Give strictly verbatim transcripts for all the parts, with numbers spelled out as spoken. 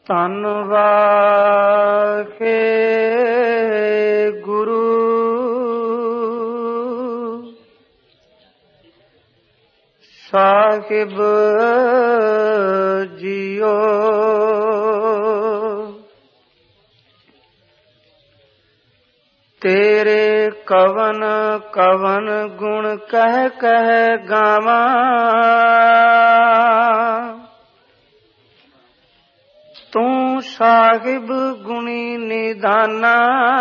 ਧੰਨ ਵਾਖੇ ਗੁਰੂ ਸਾਹਿਬ ਜੀਓ। ਤੇਰੇ ਕਵਨ ਕਵਨ ਗੁਣ ਕਹਿ ਕਹਿ ਗਾਵਾਂ, ਤੂੰ ਸਾਹਿਬ ਗੁਣੀ ਨਿਧਾਨਾ।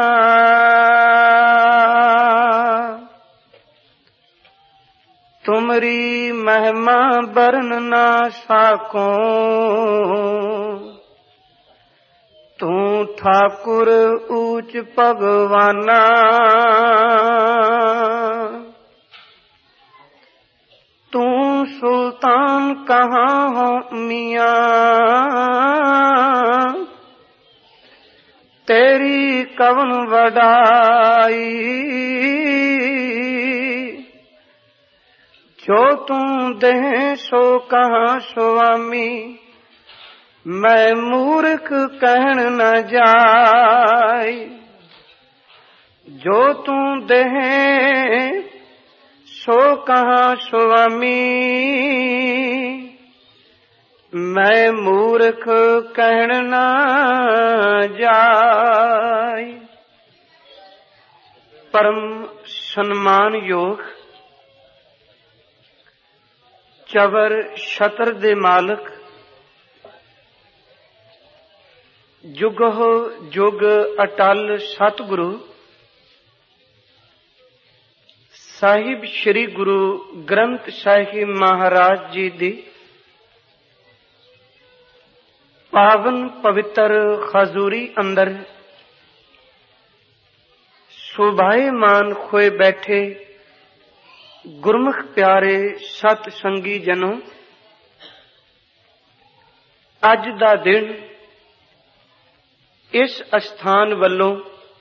ਤੁਮਰੀ ਮਹਿਮਾ ਬਰਨ ਨਾ ਸਾਕੋ, ਤੂੰ ਠਾਕੁਰ ਊਚ ਭਗਵਾਨਾ। ਤੂੰ ਸੁਲਤਾਨ ਕਹਾਂ ਹੋ ਮੀਆਂ, ਤੇਰੀ ਕਵਨ ਵਡਾਈ। ਜੋ ਤੂੰ ਦੇ ਸੋ ਕਹਾਂ ਸੁਆਮੀ, ਮੈਂ ਮੂਰਖ ਕਹਿਣ न ਜਾਏ। ਜੋ ਤੂੰ ਦੇ ਸੋ ਕਹਾਂ ਸੁਆਮੀ, ਮੈਂ ਮੂਰਖ ਕਹਿਣ न ਜਾਏ। ਪਰਮ ਸਨਮਾਨਯੋਗ ਚਵਰ ਛਤਰ ਦੇ ਮਾਲਕ, ਜੁਗਹੁ ਜੁਗ ਅਟਲ ਸਤਿਗੁਰੂ ਸਾਹਿਬ ਸ੍ਰੀ ਗੁਰੂ ਗ੍ਰੰਥ ਸਾਹਿਬ ਮਹਾਰਾਜ ਜੀ ਦੀ ਪਾਵਨ ਪਵਿੱਤਰ ਹਜ਼ੂਰੀ ਅੰਦਰ ਸੁਭਾਏਮਾਨ ਹੋਏ ਬੈਠੇ ਗੁਰਮੁਖ ਪਿਆਰੇ ਸਤ ਸੰਗੀ ਜਨੋ, ਅੱਜ ਦਾ ਦਿਨ ਇਸ ਅਸਥਾਨ ਵੱਲੋਂ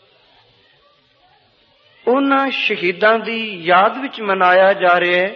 ਉਹਨਾਂ ਸ਼ਹੀਦਾਂ ਦੀ ਯਾਦ ਵਿੱਚ ਮਨਾਇਆ ਜਾ ਰਿਹਾ ਹੈ,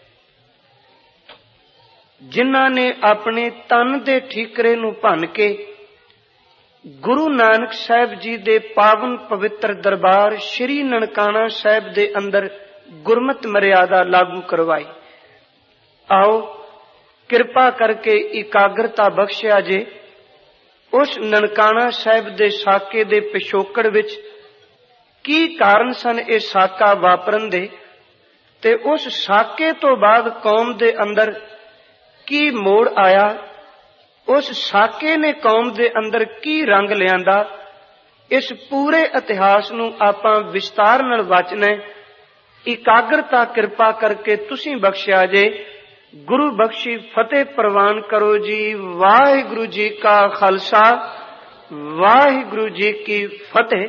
ਜਿਨ੍ਹਾਂ ਨੇ ਆਪਣੇ ਤਨ ਦੇ ਠੀਕਰੇ ਨੂੰ ਭੰਨ ਕੇ ਗੁਰੂ ਨਾਨਕ ਸਾਹਿਬ ਜੀ ਦੇ ਪਾਵਨ ਪਵਿੱਤਰ ਦਰਬਾਰ ਸ੍ਰੀ ਨਨਕਾਣਾ ਸਾਹਿਬ ਦੇ ਅੰਦਰ ਗੁਰਮਤਿ ਮਰਿਆਦਾ ਲਾਗੂ ਕਰਵਾਈ। ਆਓ ਕਿਰਪਾ ਕਰਕੇ ਇਕਾਗਰਤਾ ਬਖਸ਼ਿਆ ਜੇ। ਉਸ ਨਨਕਾਣਾ ਸਾਹਿਬ ਦੇ ਸਾਕੇ ਦੇ ਪਿਛੋਕੜ ਵਿੱਚ ਕੀ ਕਾਰਨ ਸਨ ਇਹ ਸਾਕਾ ਵਾਪਰਨ ਦੇ, ਤੇ ਉਸ ਸਾਕੇ ਤੋਂ ਬਾਅਦ ਕੌਮ ਦੇ ਅੰਦਰ ਕੀ ਮੋੜ ਆਇਆ, ਉਸ ਸਾਕੇ ਨੇ ਕੌਮ ਦੇ ਅੰਦਰ ਕੀ ਰੰਗ ਲਿਆਂਦਾ, ਇਸ ਪੂਰੇ ਇਤਿਹਾਸ ਨੂੰ ਆਪਾਂ ਵਿਸਤਾਰ ਨਾਲ ਵਾਚਣਾ ਹੈ। ਇਕਾਗਰਤਾ ਕਿਰਪਾ ਕਰਕੇ ਤੁਸੀਂ ਬਖਸ਼ਿਆ ਜੇ। ਗੁਰੂ ਬਖਸ਼ੀ ਫਤਿਹ ਪ੍ਰਵਾਨ ਕਰੋ ਜੀ। ਵਾਹਿਗੁਰੂ ਜੀ ਕਾ ਖਾਲਸਾ, ਵਾਹਿਗੁਰੂ ਜੀ ਕੀ ਫਤਿਹ।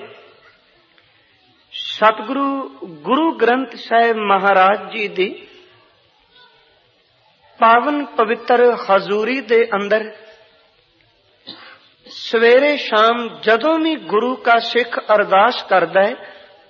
ਸਤਿਗੁਰੂ ਗੁਰੂ ਗ੍ਰੰਥ ਸਾਹਿਬ ਮਹਾਰਾਜ ਜੀ ਦੀ ਪਾਵਨ ਪਵਿੱਤਰ ਹਜ਼ੂਰੀ ਦੇ ਅੰਦਰ ਸਵੇਰੇ ਸ਼ਾਮ ਜਦੋਂ ਵੀ ਗੁਰੂ ਕਾ ਸਿੱਖ ਅਰਦਾਸ ਕਰਦਾ ਹੈ,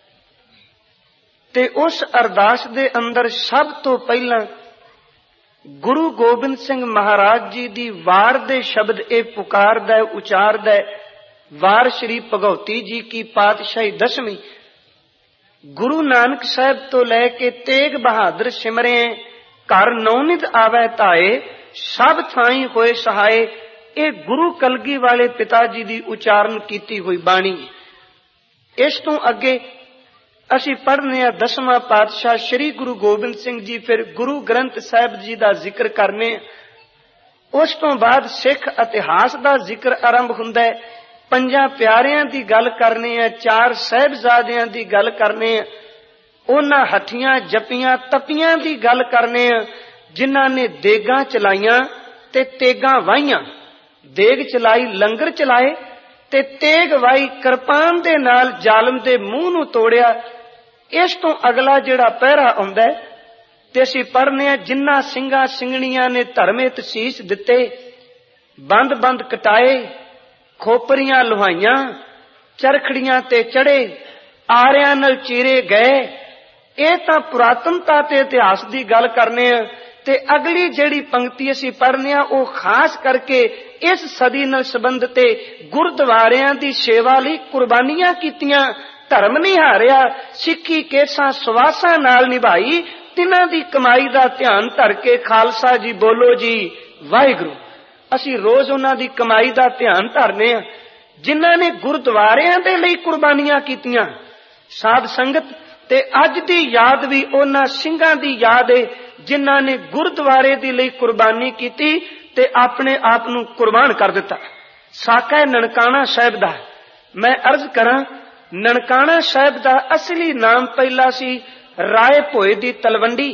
ਤੇ ਉਸ ਅਰਦਾਸ ਦੇ ਅੰਦਰ ਸਭ ਤੋਂ ਪਹਿਲਾਂ ਗੁਰੂ ਗੋਬਿੰਦ ਸਿੰਘ ਮਹਾਰਾਜ ਜੀ ਦੀ ਵਾਰ ਦੇ ਸ਼ਬਦ ਇਹ ਪੁਕਾਰਦਾ, ਉਚਾਰਦਾ, ਵਾਰ ਸ਼੍ਰੀ ਭਗਉਤੀ ਜੀ ਕੀ ਪਾਤਸ਼ਾਹੀ ਦਸਵੀਂ। ਗੁਰੂ ਨਾਨਕ ਸਾਹਿਬ ਤੋਂ ਲੈ ਕੇ ਤੇਗ ਬਹਾਦਰ ਸਿਮਰੇ, ਘਰ ਨੌਨਿਧ ਆਵੈ ਧਾਏ, ਸਭ ਥਾਈਂ ਹੋਏ ਸਹਾਏ। ਇਹ ਗੁਰੂ ਕਲਗੀ ਵਾਲੇ ਪਿਤਾ ਜੀ ਦੀ ਉਚਾਰਨ ਕੀਤੀ ਹੋਈ ਬਾਣੀ। ਇਸ ਤੋਂ ਅੱਗੇ ਅਸੀਂ ਪੜ੍ਹਨੇ ਆ ਦਸਵਾਂ ਪਾਤਸ਼ਾਹ ਸ੍ਰੀ ਗੁਰੂ ਗੋਬਿੰਦ ਸਿੰਘ ਜੀ, ਫਿਰ ਗੁਰੂ ਗ੍ਰੰਥ ਸਾਹਿਬ ਜੀ ਦਾ ਜ਼ਿਕਰ ਕਰਨੇ। ਉਸ ਤੋਂ ਬਾਅਦ ਸਿੱਖ ਇਤਿਹਾਸ ਦਾ ਜ਼ਿਕਰ ਆਰੰਭ ਹੁੰਦਾ ਹੈ। ਪੰਜਾਂ ਪਿਆਰਿਆਂ ਦੀ ਗੱਲ ਕਰਨੇ ਆ, ਚਾਰ ਸਾਹਿਬਜ਼ਾਦਿਆਂ ਦੀ ਗੱਲ ਕਰਨੇ ਆ, ਉਹਨਾਂ ਹੱਠੀਆਂ ਜਪੀਆਂ ਤਪੀਆਂ ਦੀ ਗੱਲ ਕਰਨੇ ਆ, ਜਿਨ੍ਹਾਂ ਨੇ ਦੇਗਾਂ ਚਲਾਈਆਂ ਤੇ ਤੇਗਾਂ ਵਾਹੀਆਂ। ਦੇਗ ਚਲਾਈ, ਲੰਗਰ ਚਲਾਏ, ਤੇ ਤੇਗ ਵਾਈ, ਕਿਰਪਾਨ ਦੇ ਨਾਲ ਜ਼ਾਲਮ ਦੇ ਮੂੰਹ ਨੂੰ ਤੋੜਿਆ। ਇਸ ਤੋਂ ਅਗਲਾ ਜਿਹੜਾ ਪਹਿਰਾ ਆਉਂਦਾ ਤੇ ਅਸੀਂ ਪੜ੍ਹਨੇ ਆ, ਜਿਨ੍ਹਾਂ ਸਿੰਘਾਂ ਸਿੰਘਣੀਆਂ ਨੇ ਧਰਮੇ ਤਸੀਸ ਦਿੱਤੇ, ਬੰਦ ਬੰਦ ਕਟਾਏ, ਖੋਪਰੀਆਂ ਲੁਹਾਈਆਂ, ਚਰਖੜੀਆਂ ਤੇ ਚੜੇ, ਆਰਿਆਂ ਨਾਲ ਚੀਰੇ ਗਏ। ਇਹ ਤਾਂ ਪੁਰਾਤਨਤਾ ਤੇ ਇਤਿਹਾਸ ਦੀ ਗੱਲ ਕਰਨੇ ਆ, ਤੇ ਅਗਲੀ ਜਿਹੜੀ ਪੰਕਤੀ ਅਸੀਂ ਪੜ੍ਹਨੇ ਆ ਉਹ ਖਾਸ ਕਰਕੇ ਇਸ ਸਦੀ ਨਾਲ ਸੰਬੰਧਿਤ ਗੁਰਦੁਆਰਿਆਂ ਦੀ ਸੇਵਾ ਲਈ ਕੁਰਬਾਨੀਆਂ ਕੀਤੀਆਂ, ਧਰਮ ਨਹੀਂ ਹਾਰਿਆ, ਸਿੱਖੀ ਕੇਸਾਂ ਸਵਾਸਾਂ ਨਾਲ ਨਿਭਾਈ, ਤਿਨਾਂ ਦੀ ਕਮਾਈ ਦਾ ਧਿਆਨ ਧਰ ਕੇ ਖਾਲਸਾ ਜੀ ਬੋਲੋ ਜੀ ਵਾਹਿਗੁਰੂ। ਅਸੀਂ ਰੋਜ਼ ਉਹਨਾਂ ਦੀ ਕਮਾਈ ਦਾ ਧਿਆਨ ਧਰਨੇ ਆ ਜਿਨ੍ਹਾਂ ਨੇ ਗੁਰਦੁਆਰਿਆਂ ਦੇ ਲਈ ਕੁਰਬਾਨੀਆਂ ਕੀਤੀਆਂ। ਸਾਧ ਸੰਗਤ, ਤੇ ਅੱਜ ਦੀ ਯਾਦ ਵੀ ਉਹਨਾਂ ਸਿੰਘਾਂ ਦੀ ਯਾਦ ਹੈ ਜਿਨ੍ਹਾਂ ਨੇ ਗੁਰਦੁਆਰੇ ਦੇ ਲਈ ਕੁਰਬਾਨੀ ਕੀਤੀ ਤੇ ਆਪਣੇ ਆਪ ਨੂੰ ਕੁਰਬਾਨ ਕਰ ਦਿੱਤਾ। ਸਾਕਾ ਨਨਕਾਣਾ ਸਾਹਿਬ ਦਾ ਮੈਂ ਅਰਜ਼ ਕਰਾਂ, ਨਨਕਾਣਾ ਸਾਹਿਬ ਦਾ ਅਸਲੀ ਨਾਮ ਪਹਿਲਾ ਸੀ ਰਾਏ ਭੋਏ ਦੀ ਤਲਵੰਡੀ।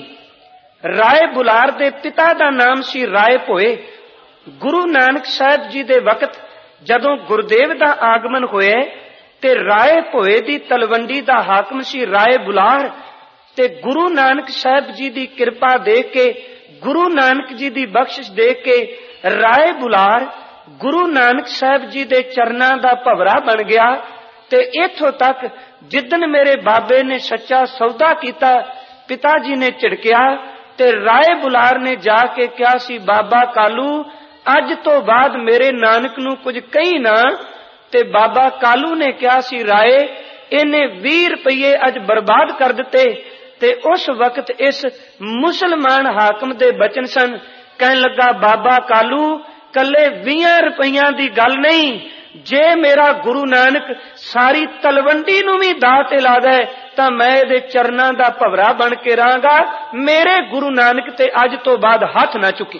ਰਾਏ ਬੁਲਾਰ ਦੇ ਪਿਤਾ ਦਾ ਨਾਮ ਸੀ ਰਾਏ ਭੋਏ। ਗੁਰੂ ਨਾਨਕ ਸਾਹਿਬ ਜੀ ਦੇ ਵਕਤ ਜਦੋਂ ਗੁਰਦੇਵ ਦਾ ਆਗਮਨ ਹੋਇਆ ਤੇ ਰਾਏ ਭੋਏ ਦੀ ਤਲਵੰਡੀ ਦਾ ਹਾਕਮ ਸੀ ਰਾਏ ਬੁਲਾਰ। ਤੇ ਗੁਰੂ ਨਾਨਕ ਸਾਹਿਬ ਜੀ ਦੀ ਕਿਰਪਾ ਦੇਖ ਕੇ, ਗੁਰੂ ਨਾਨਕ ਜੀ ਦੀ ਬਖਸ਼ਿਸ਼ ਦੇਖ ਕੇ ਰਾਏ ਬੁਲਾਰ ਗੁਰੂ ਨਾਨਕ ਸਾਹਿਬ ਜੀ ਦੇ ਚਰਨਾਂ ਦਾ ਭਵਰਾ ਬਣ ਗਿਆ। ਤੇ ਇੱਥੋਂ ਤੱਕ ਜਿੱਦਨ ਮੇਰੇ ਬਾਬੇ ਨੇ ਸੱਚਾ ਸੌਦਾ ਕੀਤਾ, ਪਿਤਾ ਜੀ ਨੇ ਝਿੜਕਿਆ ਤੇ ਰਾਏ ਬੁਲਾਰ ਨੇ ਜਾ ਕੇ ਕਿਹਾ ਸੀ, ਬਾਬਾ ਕਾਲੂ ਅੱਜ ਤੋਂ ਬਾਅਦ ਮੇਰੇ ਨਾਨਕ ਨੂੰ ਕੁਝ ਕਹੀ ਨਾ। ਤੇ ਬਾਬਾ ਕਾਲੂ ਨੇ ਕਿਹਾ ਸੀ, ਰਾਏ ਇਹਨੇ ਵੀਹ ਰੁਪਏ ਅੱਜ ਬਰਬਾਦ ਕਰ ਦਿੱਤੇ। ਤੇ ਉਸ ਵਕਤ ਇਸ ਮੁਸਲਮਾਨ ਹਾਕਮ ਦੇ ਬਚਨ ਸਨ। ਕਹਿਣ ਲੱਗਾ, ਬਾਬਾ ਕਾਲੂ ਕੱਲੇ ਵੀਹਾਂ ਰੁਪਈਆਂ ਦੀ ਗੱਲ ਨਹੀਂ, ਜੇ ਮੇਰਾ ਗੁਰੂ ਨਾਨਕ ਸਾਰੀ ਤਲਵੰਡੀ ਨੂੰ ਵੀ ਦਾਅ ਤੇ ਲਾ ਦੇ ਤਾਂ ਮੈਂ ਇਹਦੇ ਚਰਨਾਂ ਦਾ ਭਵਰਾ ਬਣ ਕੇ ਰਹਾਂਗਾ। ਮੇਰੇ ਗੁਰੂ ਨਾਨਕ ਤੇ ਅੱਜ ਤੋਂ ਬਾਅਦ ਹੱਥ ਨਾ ਚੁੱਕੇ।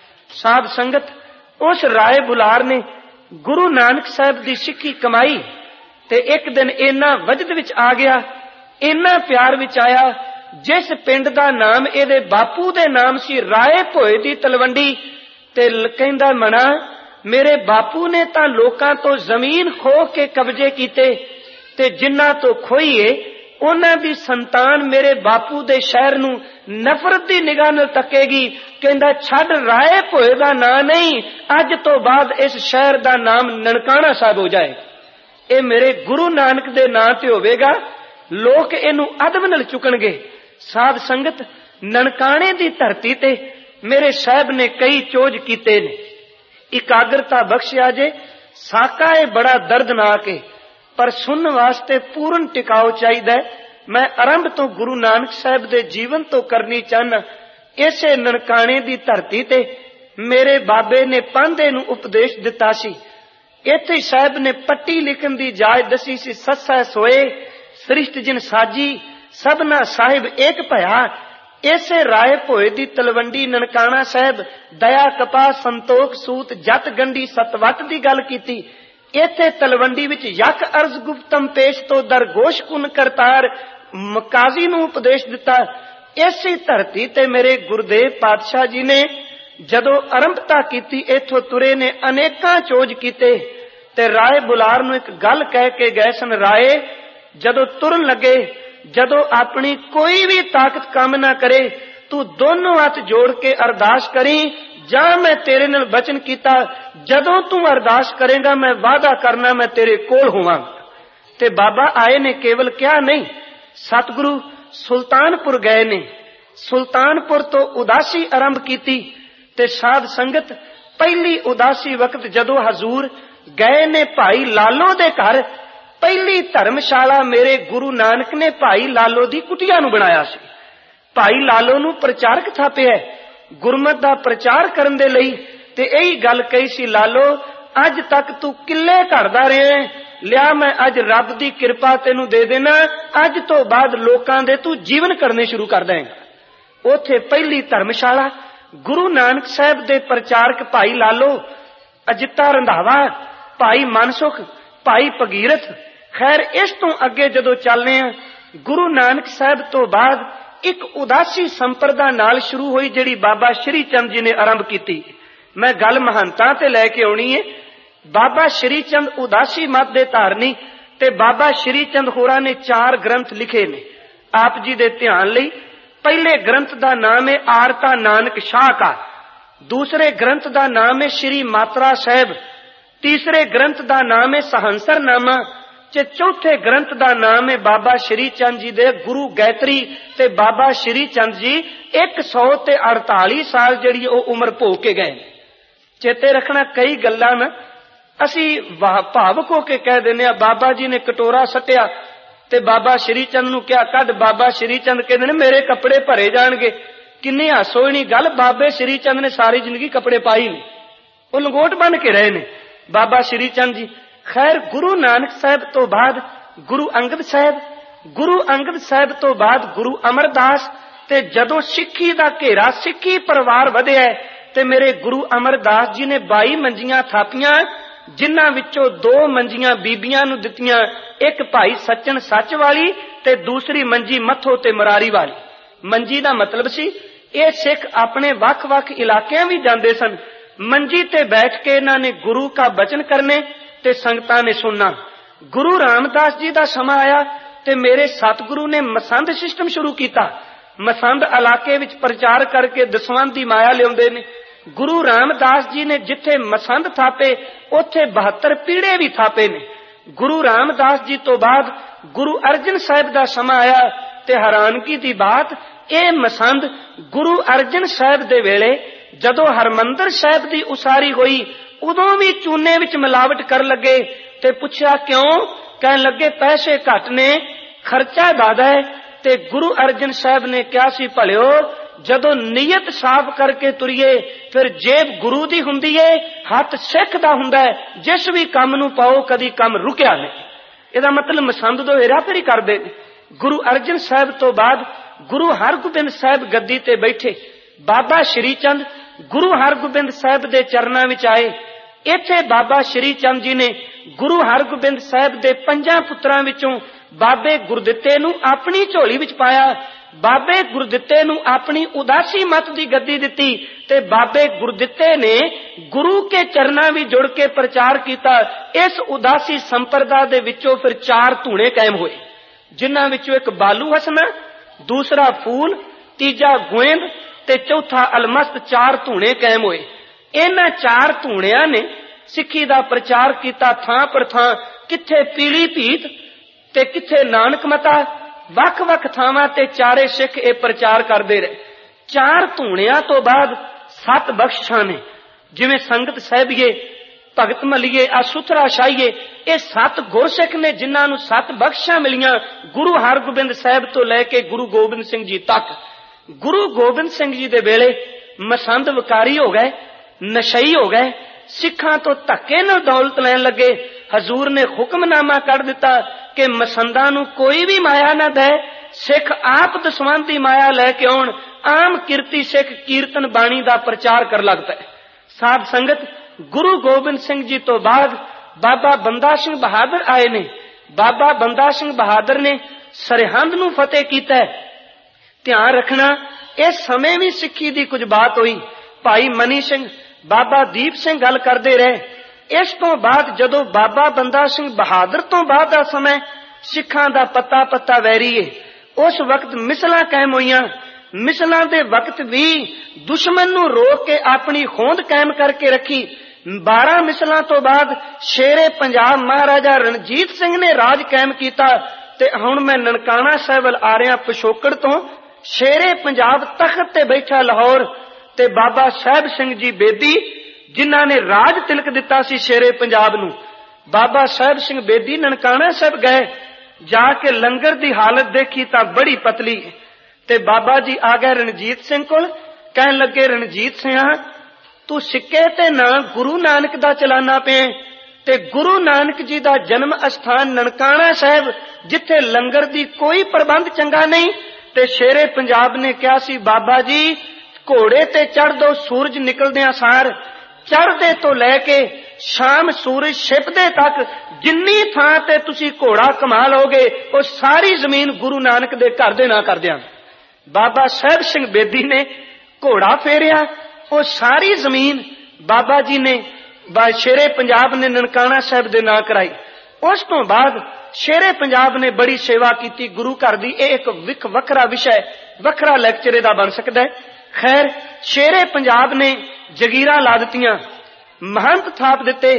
ਸਾਧ ਸੰਗਤ, ਉਸ ਰਾਏ ਬੁਲਾਰ ਨੇ ਗੁਰੂ ਨਾਨਕ ਸਾਹਿਬ ਦੀ ਸਿੱਖੀ ਕਮਾਈ ਤੇ ਇੱਕ ਦਿਨ ਇੰਨਾ ਵਜਦ ਵਿੱਚ ਆ ਗਿਆ, ਇੰਨਾ ਪਿਆਰ ਵਿੱਚ ਆਇਆ, ਜਿਸ ਪਿੰਡ ਦਾ ਨਾਮ ਇਹਦੇ ਬਾਪੂ ਦੇ ਨਾਮ ਸੀ ਰਾਏ ਭੋਏ ਦੀ ਤਲਵੰਡੀ। ਤੇ ਕਹਿੰਦਾ, ਮਣਾ ਮੇਰੇ ਬਾਪੂ ਨੇ ਤਾਂ ਲੋਕਾਂ ਤੋਂ ਜ਼ਮੀਨ ਖੋਹ ਕੇ ਕਬਜ਼ੇ ਕੀਤੇ ਤੇ ਜਿਨ੍ਹਾਂ ਤੋਂ ਖੋਈਏ ਉਹਨਾਂ ਦੀ ਸੰਤਾਨ ਮੇਰੇ ਬਾਪੂ ਦੇ ਸ਼ਹਿਰ ਨੂੰ ਨਫ਼ਰਤ ਦੀ ਨਿਗਾਹ ਨਾਲ ਤੱਕੇਗੀ। ਕਹਿੰਦਾ, ਛੱਡ, ਰਾਏ ਭੋਏ ਦਾ ਨਾਂ ਨਹੀਂ, ਅੱਜ ਤੋਂ ਬਾਅਦ ਇਸ ਸ਼ਹਿਰ ਦਾ ਨਾਮ ਨਨਕਾਣਾ ਸਾਹਿਬ ਹੋ ਜਾਏ। ਇਹ ਮੇਰੇ ਗੁਰੂ ਨਾਨਕ ਦੇ ਨਾਂ ਤੇ ਹੋਵੇਗਾ, ਲੋਕ ਇਹਨੂੰ ਅਦਬ ਨਾਲ ਚੁੱਕਣਗੇ। ਸਾਧ ਸੰਗਤ, ਨਨਕਾਣੇ ਦੀ ਧਰਤੀ ਤੇ ਮੇਰੇ ਸਾਹਿਬ ਨੇ ਕਈ ਚੋਜ ਕੀਤੇ ਨੇ। ਇਕਾਗਰਤਾ ਬਖਸ਼ਿਆ ਜੇ। ਸਾਕਾ ਇਹ ਬੜਾ ਦਰਦਨਾਕ ਹੈ, ਪਰ ਸੁਣਨ ਵਾਸਤੇ ਪੂਰਨ ਟਿਕਾਓ ਚਾਹੀਦਾ। ਮੈਂ ਆਰੰਭ ਤੋਂ ਗੁਰੂ ਨਾਨਕ ਸਾਹਿਬ ਦੇ ਜੀਵਨ ਤੋਂ ਕਰਨੀ ਚਾਹਨਾ। ਇਸੇ ਨਨਕਾਣੇ ਦੀ ਧਰਤੀ ਤੇ ਮੇਰੇ ਬਾਬੇ ਨੇ ਪਾਂਧੇ ਨੂੰ ਉਪਦੇਸ਼ ਦਿੱਤਾ ਸੀ। ਇੱਥੇ ਸਾਹਿਬ ਨੇ ਪੱਟੀ ਲਿਖਣ ਦੀ ਜਾਚ ਦਸੀ ਸੀ। ਸੱਸਾ ਸੋਏ ਸ੍ਰਿਸ਼ਟ ਜਿਨ ਸਾਜੀ, ਸਭਨਾ ਸਾਹਿਬ ਏਕ ਭਇਆ। ਇਸੇ ਰਾਏ ਭੋਏ ਦੀ ਤਲਵੰਡੀ ਨਨਕਾਣਾ ਸਾਹਿਬ ਦਇਆ ਕਪਾ ਸੰਤੋਖ ਸੂਤ ਜਤ ਗੰਢੀ ਸਤਵਟ ਦੀ ਗੱਲ ਕੀਤੀ। ਇੱਥੇ ਤਲਵੰਡੀ ਵਿੱਚ ਯਕ ਅਰਜ਼ ਗੁਪਤਮ ਪੇਸ਼ ਤੋਂ ਦਰਗੋਸ਼ ਕੁਨ ਕਰਤਾਰ ਮਕਾਜ਼ੀ ਨੂੰ ਉਪਦੇਸ਼ ਦਿੱਤਾ। ਇਸੇ ਧਰਤੀ ਤੇ ਮੇਰੇ ਗੁਰਦੇਵ ਪਾਤਸ਼ਾਹ ਜੀ ਨੇ ਜਦੋਂ ਆਰੰਭਤਾ ਕੀਤੀ, ਇੱਥੋਂ ਤੁਰੇ ਨੇ ਅਨੇਕਾਂ ਚੋਜ ਕੀਤੇ। ਤੇ ਰਾਏ ਬੁਲਾਰ ਨੂੰ ਇੱਕ ਗੱਲ ਕਹਿ ਕੇ ਗਏ ਸਨ, ਰਾਏ ਜਦੋਂ ਤੁਰਨ ਲੱਗੇ, ਜਦੋਂ ਆਪਣੀ ਕੋਈ ਵੀ ਤਾਕਤ ਕੰਮ ਨਾ ਕਰੇ, ਤੂੰ ਦੋਨੋਂ ਹੱਥ ਜੋੜ ਕੇ ਅਰਦਾਸ ਕਰੀ, ਜਾਂ ਮੈਂ ਤੇਰੇ ਨਾਲ ਬਚਨ ਕੀਤਾ, ਜਦੋਂ ਤੂੰ ਅਰਦਾਸ ਕਰੇਗਾ ਮੈਂ ਵਾਅਦਾ ਕਰਨਾ ਮੈਂ ਤੇਰੇ ਕੋਲ ਹੋਵਾਂ। ਤੇ ਬਾਬਾ ਆਏ ਨੇ, ਕੇਵਲ ਕਿਹਾ ਨਹੀਂ, ਸਤਿਗੁਰੂ ਸੁਲਤਾਨਪੁਰ ਗਏ ਨੇ। ਸੁਲਤਾਨਪੁਰ ਤੋਂ ਉਦਾਸੀ ਆਰੰਭ ਕੀਤੀ। ਤੇ ਸਾਧ ਸੰਗਤ, ਪਹਿਲੀ ਉਦਾਸੀ ਵਕਤ ਜਦੋਂ ਹਜ਼ੂਰ ਗਏ ਨੇ ਭਾਈ ਲਾਲੋ ਦੇ ਘਰ, ਪਹਿਲੀ ਧਰਮਸ਼ਾਲਾ ਮੇਰੇ ਗੁਰੂ ਨਾਨਕ ਨੇ ਭਾਈ ਲਾਲੋ ਦੀ ਕੁਟੀਆ ਨੂੰ ਬਣਾਇਆ ਸੀ। ਭਾਈ ਲਾਲੋ ਨੂੰ ਪ੍ਰਚਾਰਕ ਥਾਪਿਆ ਗੁਰਮਤ ਦਾ ਪ੍ਰਚਾਰ ਕਰਨ ਦੇ ਲਈ। ਤੇ ਇਹੀ ਗੱਲ ਕਹੀ ਸੀ, ਲਾਲੋ ਅੱਜ ਤੱਕ ਤੂੰ ਕਿੱਲੇ ਘੜਦਾ ਰਿਹਾ, ਲਿਆ ਮੈਂ ਅੱਜ ਰੱਬ ਦੀ ਕਿਰਪਾ ਤੈਨੂੰ ਦੇ ਦੇਣਾ, ਅੱਜ ਤੋਂ ਬਾਅਦ ਲੋਕਾਂ ਦੇ ਤੂੰ ਜੀਵਨ ਕਰਨੇ ਸ਼ੁਰੂ ਕਰ ਦੇਂਗਾ। ਉੱਥੇ ਪਹਿਲੀ ਧਰਮਸ਼ਾਲਾ ਗੁਰੂ ਨਾਨਕ ਸਾਹਿਬ ਦੇ ਪ੍ਰਚਾਰਕ ਭਾਈ ਲਾਲੋ, ਅਜਿੱਤਾ ਰੰਧਾਵਾ, ਭਾਈ ਮਨਸੁਖ, ਭਾਈ ਭਗੀਰਥ। ਖੈਰ, ਇਸ ਤੋਂ ਅੱਗੇ ਜਦੋਂ ਚੱਲਦੇ ਆ, ਗੁਰੂ ਨਾਨਕ ਸਾਹਿਬ ਤੋਂ ਬਾਅਦ ਇੱਕ ਉਦਾਸੀ ਸੰਪਰਦਾ ਨਾਲ ਸ਼ੁਰੂ ਹੋਈ, ਜਿਹੜੀ ਬਾਬਾ ਸ਼੍ਰੀ ਚੰਦ ਜੀ ਨੇ ਆਰੰਭ ਕੀਤੀ। ਮੈਂ ਗੱਲ ਮਹੰਤਾਂ ਤੇ ਲੈ ਕੇ ਆਉਣੀ ਹੈ। ਬਾਬਾ ਸ਼੍ਰੀ ਚੰਦ ਉਦਾਸੀ ਮਤ ਦੇ ਧਾਰਨੀ, ਤੇ ਬਾਬਾ ਸ਼੍ਰੀ ਚੰਦ ਹੋਰਾਂ ਨੇ ਚਾਰ ਗ੍ਰੰਥ ਲਿਖੇ ਨੇ ਆਪ ਜੀ ਦੇ ਧਿਆਨ ਲਈ। ਪਹਿਲੇ ਗ੍ਰੰਥ ਦਾ ਨਾਮ ਹੈ ਆਰਤਾ ਨਾਨਕ ਸ਼ਾਹ ਕਾ, ਦੂਸਰੇ ਗ੍ਰੰਥ ਦਾ ਨਾਮ ਹੈ ਸ਼੍ਰੀ ਮਾਤਰਾ ਸਾਹਿਬ, ਤੀਸਰੇ ਗ੍ਰੰਥ ਦਾ ਨਾਮ ਹੈ ਸਹੰਸਰਨਾਮਾ, च चौथे ग्रंथ का नाम है बाबा श्री चंद जी दे गुरु गायत्री। ते बाबा श्री चंद जी एक सौ ते अड़ताली साल जिहड़ी ओह उम्र भोग के गए। चेते रखना कई गल्लां ना असी भावुक होके कह देने बाबा जी ने कटोरा सटिया ते बाबा श्री चंद नूं क्या कद, बाबा श्री चंद कहते ने मेरे कपड़े भरे जाणगे। किन्नी हासोईनी गल, बाबे श्री चंद ने सारी जिंदगी कपड़े पाई नहीं, वो लंगोट बन के रहे ने बाबा श्री चंद जी। खैर गुरु नानक साहब तो बाद गुरु अंगद साहब, गुरु अंगद साहब तो बाद गुरु अमरदास, ते जदों सिੱਖੀ ਦਾ घेरा सिੱਖੀ परिवार ਵਧਿਆ ते मेरे गुरु अमरदास जी ने बाई मंजियां थापियां, जिन्हां विचों दो मंजियां बीबियां नूं दित्तियां, एक भाई सचन सच वाली ते दूसरी मंजी मथो ते मरारी वाली। मंजी दा मतलब सी ये सिख अपने वख वख इलाकियां भी जांदे सन। मंजी ते बैठ के इन्हां ने गुरु का बचन करने ते संगतां ने सुनना। गुरु रामदास जी दा समा आया ते मेरे सतगुरु ने मसंद सिस्टम शुरू किया। मसंद इलाके विच प्रचार करके दसवंध दी माया लियाउंदे ने। गुरु रामदास जी ने जिथे मसंद थापे उथे बहत्तर पीढ़े भी थापे ने। गुरु रामदास जी तो बाद गुरु अर्जन साहिब दा समा आया ते हैरानगी दी बात ये मसंद गुरु अर्जन साहिब दे वेले जदों हरमंदर साहिब दी उसारी होई उदों भी चूने विच मिलावट कर लगे ते पुछया क्यों? कहन लगे पैसे घट ने, खर्चा ज्यादा है। ते गुरु अर्जन साहिब ने कहा सी भलियो जदों नीयत साफ करके तुरीए फिर जेब गुरु दी हुंदी है, हथ सिख दा हुंदा है। जिस भी काम नूं पाओ कदी काम रुकिया नहीं। इहदा मतलब मसंद दो हेरा फेरी करदे ने। गुरु अर्जन साहिब तो बाद गुरु हरगोबिंद साहिब गद्दी ते बैठे। बाबा श्री चंद गुरु हरगोबिंद साहिब दे चरनां विच आए। इत्थे बाबा श्री चंद जी ने गुरु हरगोबिंद साहिब दे पंजां पुत्रां विचों बाबे गुरदित्ते नूं अपनी झोली विच पाया। बाबे गुरदित्ते नूं अपनी उदासी मत दी गद्दी दित्ती ते बाबे गुरदित्ते ने गुरु के चरनां विच जुड़ के प्रचार कीता। इस उदासी संप्रदा दे विचों फिर चार धूणे कायम होए, जिन्हां विचों एक बालू हसना, दूसरा फूल, तीजा गोविंद ते चौथा अलमस्त। चार धूणे कायम होए। इन्हां चार धूणियां ने सिੱਖੀ दा प्रचार कीता। थां पर थां किथे पीली भीत ते किथे नानक मता, वख वख थावां ते चारे सिख ये प्रचार करदे रहे। चार धूणियां तो बाद सत बख्शां ने, जिवें संगत साहिबिए, भगत मलीए, असुथरा शाहीए, ये सत गुरसिख ने जिन्हां नूं सत बख्शां मिलियां गुरु हरगोबिंद साहिब तो लैके गुरु गोबिंद सिंह जी तक। गुरु गोबिंद सिंह जी दे वेले मसंद विकारी हो गए, नशई हो गए, सिखां तो धक्के नाल दौलत लैन लगे। हजूर ने हुक्मनामा कर दिता कि मसंदां नूं कोई भी माया ना दे, सिख आप दसवंध दी माया लैके आउण। आम किरती सिख कीर्तन बाणी दा प्रचार कर लग पए। साध संगत गुरु गोबिंद सिंह जी तो बाद बाबा बंदा सिंह बहादुर आए ने। बाबा बंदा सिंह बहादुर ने सरहंद नूं फतेह कीता। ध्यान रखना इस समय भी सिੱਖੀ दी कुछ बात हुई। भाई मनी सिंह, बाबा दीप सिंह गल करते रहे। इस तो बाद जदों बाबा बंदा सिंह बहादुर तो बाद दा समय सिखां दा पत्ता पत्ता वैरी है। उस वक्त मिसलां कायम होईयां। मिसलां दे वक्त भी दुश्मन नूं रोक के अपनी होंद कायम करके रखी। बारह मिसलां तो बाद शेरे पंजाब महाराजा रणजीत सिंह ने राज कायम किया। ते हुण मैं ननकाना साहिब वल आ रहा पिछोकड़ तो। शेरे पंजाब तख्त ते बैठा लाहौर ते बाबा साहिब सिंह जी बेदी जिन्हां ने राज तिलक दिता सी शेरे पंजाब नूं। बाबा साहिब सिंह बेदी ननकाना साहिब गए, जाके लंगर दी हालत देखी तां बड़ी पतली। ते बाबा जी आ गए रणजीत सिंह कोल, कहन लगे रणजीत सिंह तू सिक्के ते ना गुरु नानक दा चलाना पे। ते गुरु नानक जी दा जन्म अस्थान ननकाना साहिब जिथे लंगर दी कोई प्रबंध चंगा नहीं। ते शेरे पंजाब ने कहा सी बाबा जी घोड़े ते चढ़ दो, सूरज निकलदियां सार चढ़दे तो लैके शाम सूरज छिपदे तक जिन्नी थां ते तुसी घोड़ा कमा लोगे वो सारी जमीन गुरु नानक दे घर दे ना कर दियां। बाबा साहिब सिंह बेदी ने घोड़ा फेरिया, वो सारी जमीन बाबा जी ने शेरे पंजाब ने ननकाना साहिब दे ना कराई। उस तो बाद शेरे पंजाब ने बड़ी सेवा की गुरु घर दी। एक विख वखरा विषय वखरा लैक्चर दा बन सकता है। खैर शेरे पंजाब ने जगीरा ला दित्तियां, महंत थाप दिते।